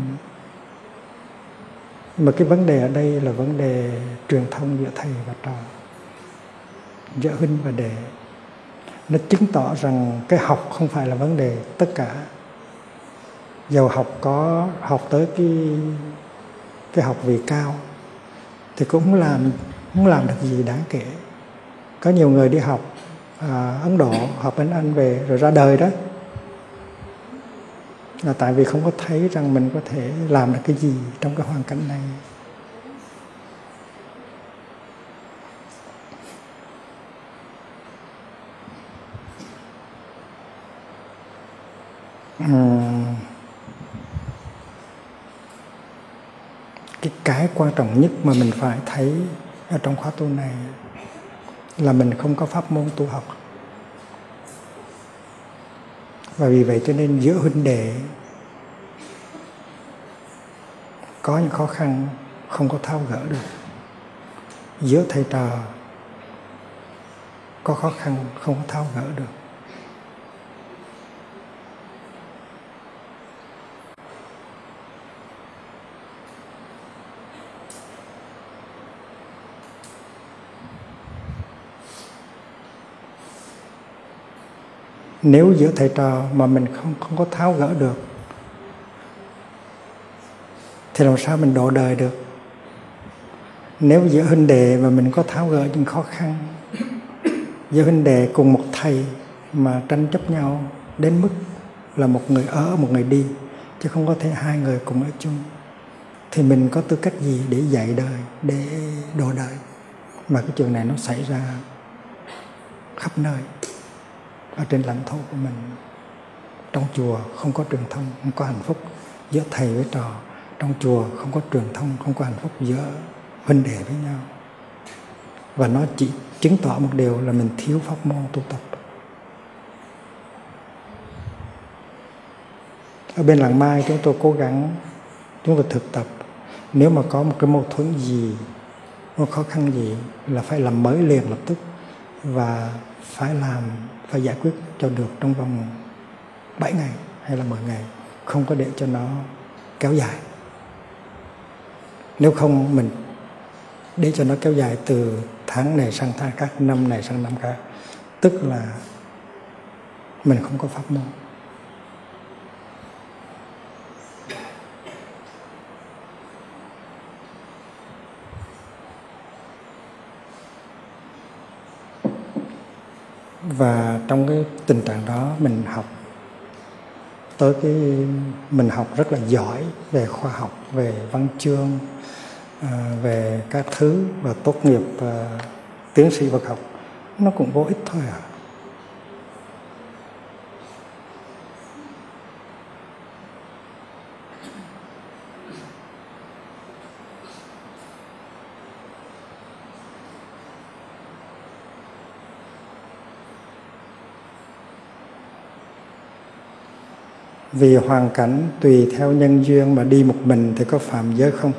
Mà cái vấn đề ở đây là vấn đề truyền thông giữa thầy và trò, giữa huynh và đệ. Nó chứng tỏ rằng cái học không phải là vấn đề tất cả. Dầu học tới cái học vị cao thì cũng không làm được gì đáng kể. Có nhiều người đi học Ấn Độ, học bên Anh về rồi ra đời đó là tại vì không có thấy rằng mình có thể làm được cái gì trong cái hoàn cảnh này. Cái quan trọng nhất mà mình phải thấy ở trong khóa tu này là mình không có pháp môn tu học. Và vì vậy cho nên giữa huynh đệ có những khó khăn không có tháo gỡ được. Giữa thầy trò có khó khăn không có tháo gỡ được. Nếu giữa thầy trò mà mình không có tháo gỡ được thì làm sao mình độ đời được. Nếu giữa huynh đệ mà mình có tháo gỡ những khó khăn, giữa huynh đệ cùng một thầy mà tranh chấp nhau đến mức là một người ở một người đi, chứ không có thể hai người cùng ở chung, thì mình có tư cách gì để dạy đời, để độ đời. Mà cái chuyện này nó xảy ra khắp nơi ở trên lãnh thổ của mình. Trong chùa không có truyền thông, không có hạnh phúc giữa thầy với trò. Trong chùa không có truyền thông, không có hạnh phúc giữa huynh đệ với nhau. Và nó chỉ chứng tỏ một điều là mình thiếu pháp môn tu tập. Ở bên Làng Mai chúng tôi cố gắng, chúng tôi thực tập. Nếu mà có một cái mâu thuẫn gì, một khó khăn gì là phải làm mới liền lập tức. Và phải giải quyết cho được trong vòng 7 ngày hay là 10 ngày. Không có để cho nó kéo dài. Nếu không mình để cho nó kéo dài từ tháng này sang tháng khác, năm này sang năm khác, tức là mình không có pháp môn. Và trong cái tình trạng đó mình học mình học rất là giỏi về khoa học, về văn chương, về các thứ, và tốt nghiệp tiến sĩ Phật học, nó cũng vô ích thôi à. vì hoàn cảnh tùy theo nhân duyên mà đi một mình thì có phạm giới không?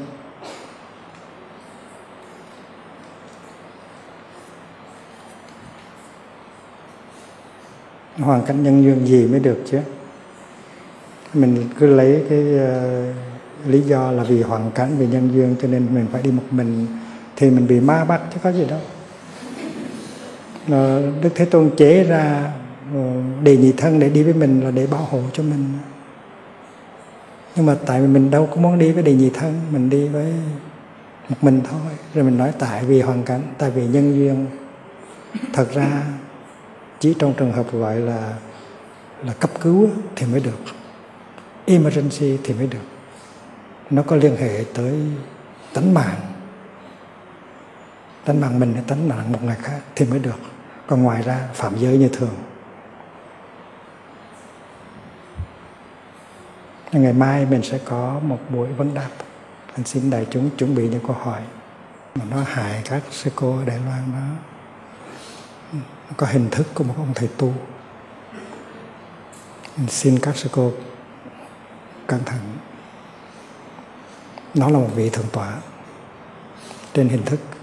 Hoàn cảnh nhân duyên gì mới được chứ? Mình cứ lấy cái lý do là vì hoàn cảnh, vì nhân duyên cho nên mình phải đi một mình, thì mình bị ma bắt chứ có gì đâu. Đức Thế Tôn chế ra Đề Nhị Thân để đi với mình là để bảo hộ cho mình. Nhưng mà tại vì mình đâu có muốn đi với Đề Nhị Thân, mình đi với một mình thôi. Rồi mình nói tại vì hoàn cảnh, tại vì nhân duyên. Thật ra chỉ trong trường hợp gọi là cấp cứu thì mới được, emergency thì mới được. Nó có liên hệ tới tánh mạng mình hay tánh mạng một người khác thì mới được. Còn ngoài ra phạm giới như thường. Ngày mai mình sẽ có một buổi vấn đáp. Anh xin đại chúng chuẩn bị những câu hỏi mà nó hại các sư cô ở Đài Loan. Nó có hình thức của một ông thầy tu. Mình xin các sư cô cẩn thận. Nó là một vị thượng tọa trên hình thức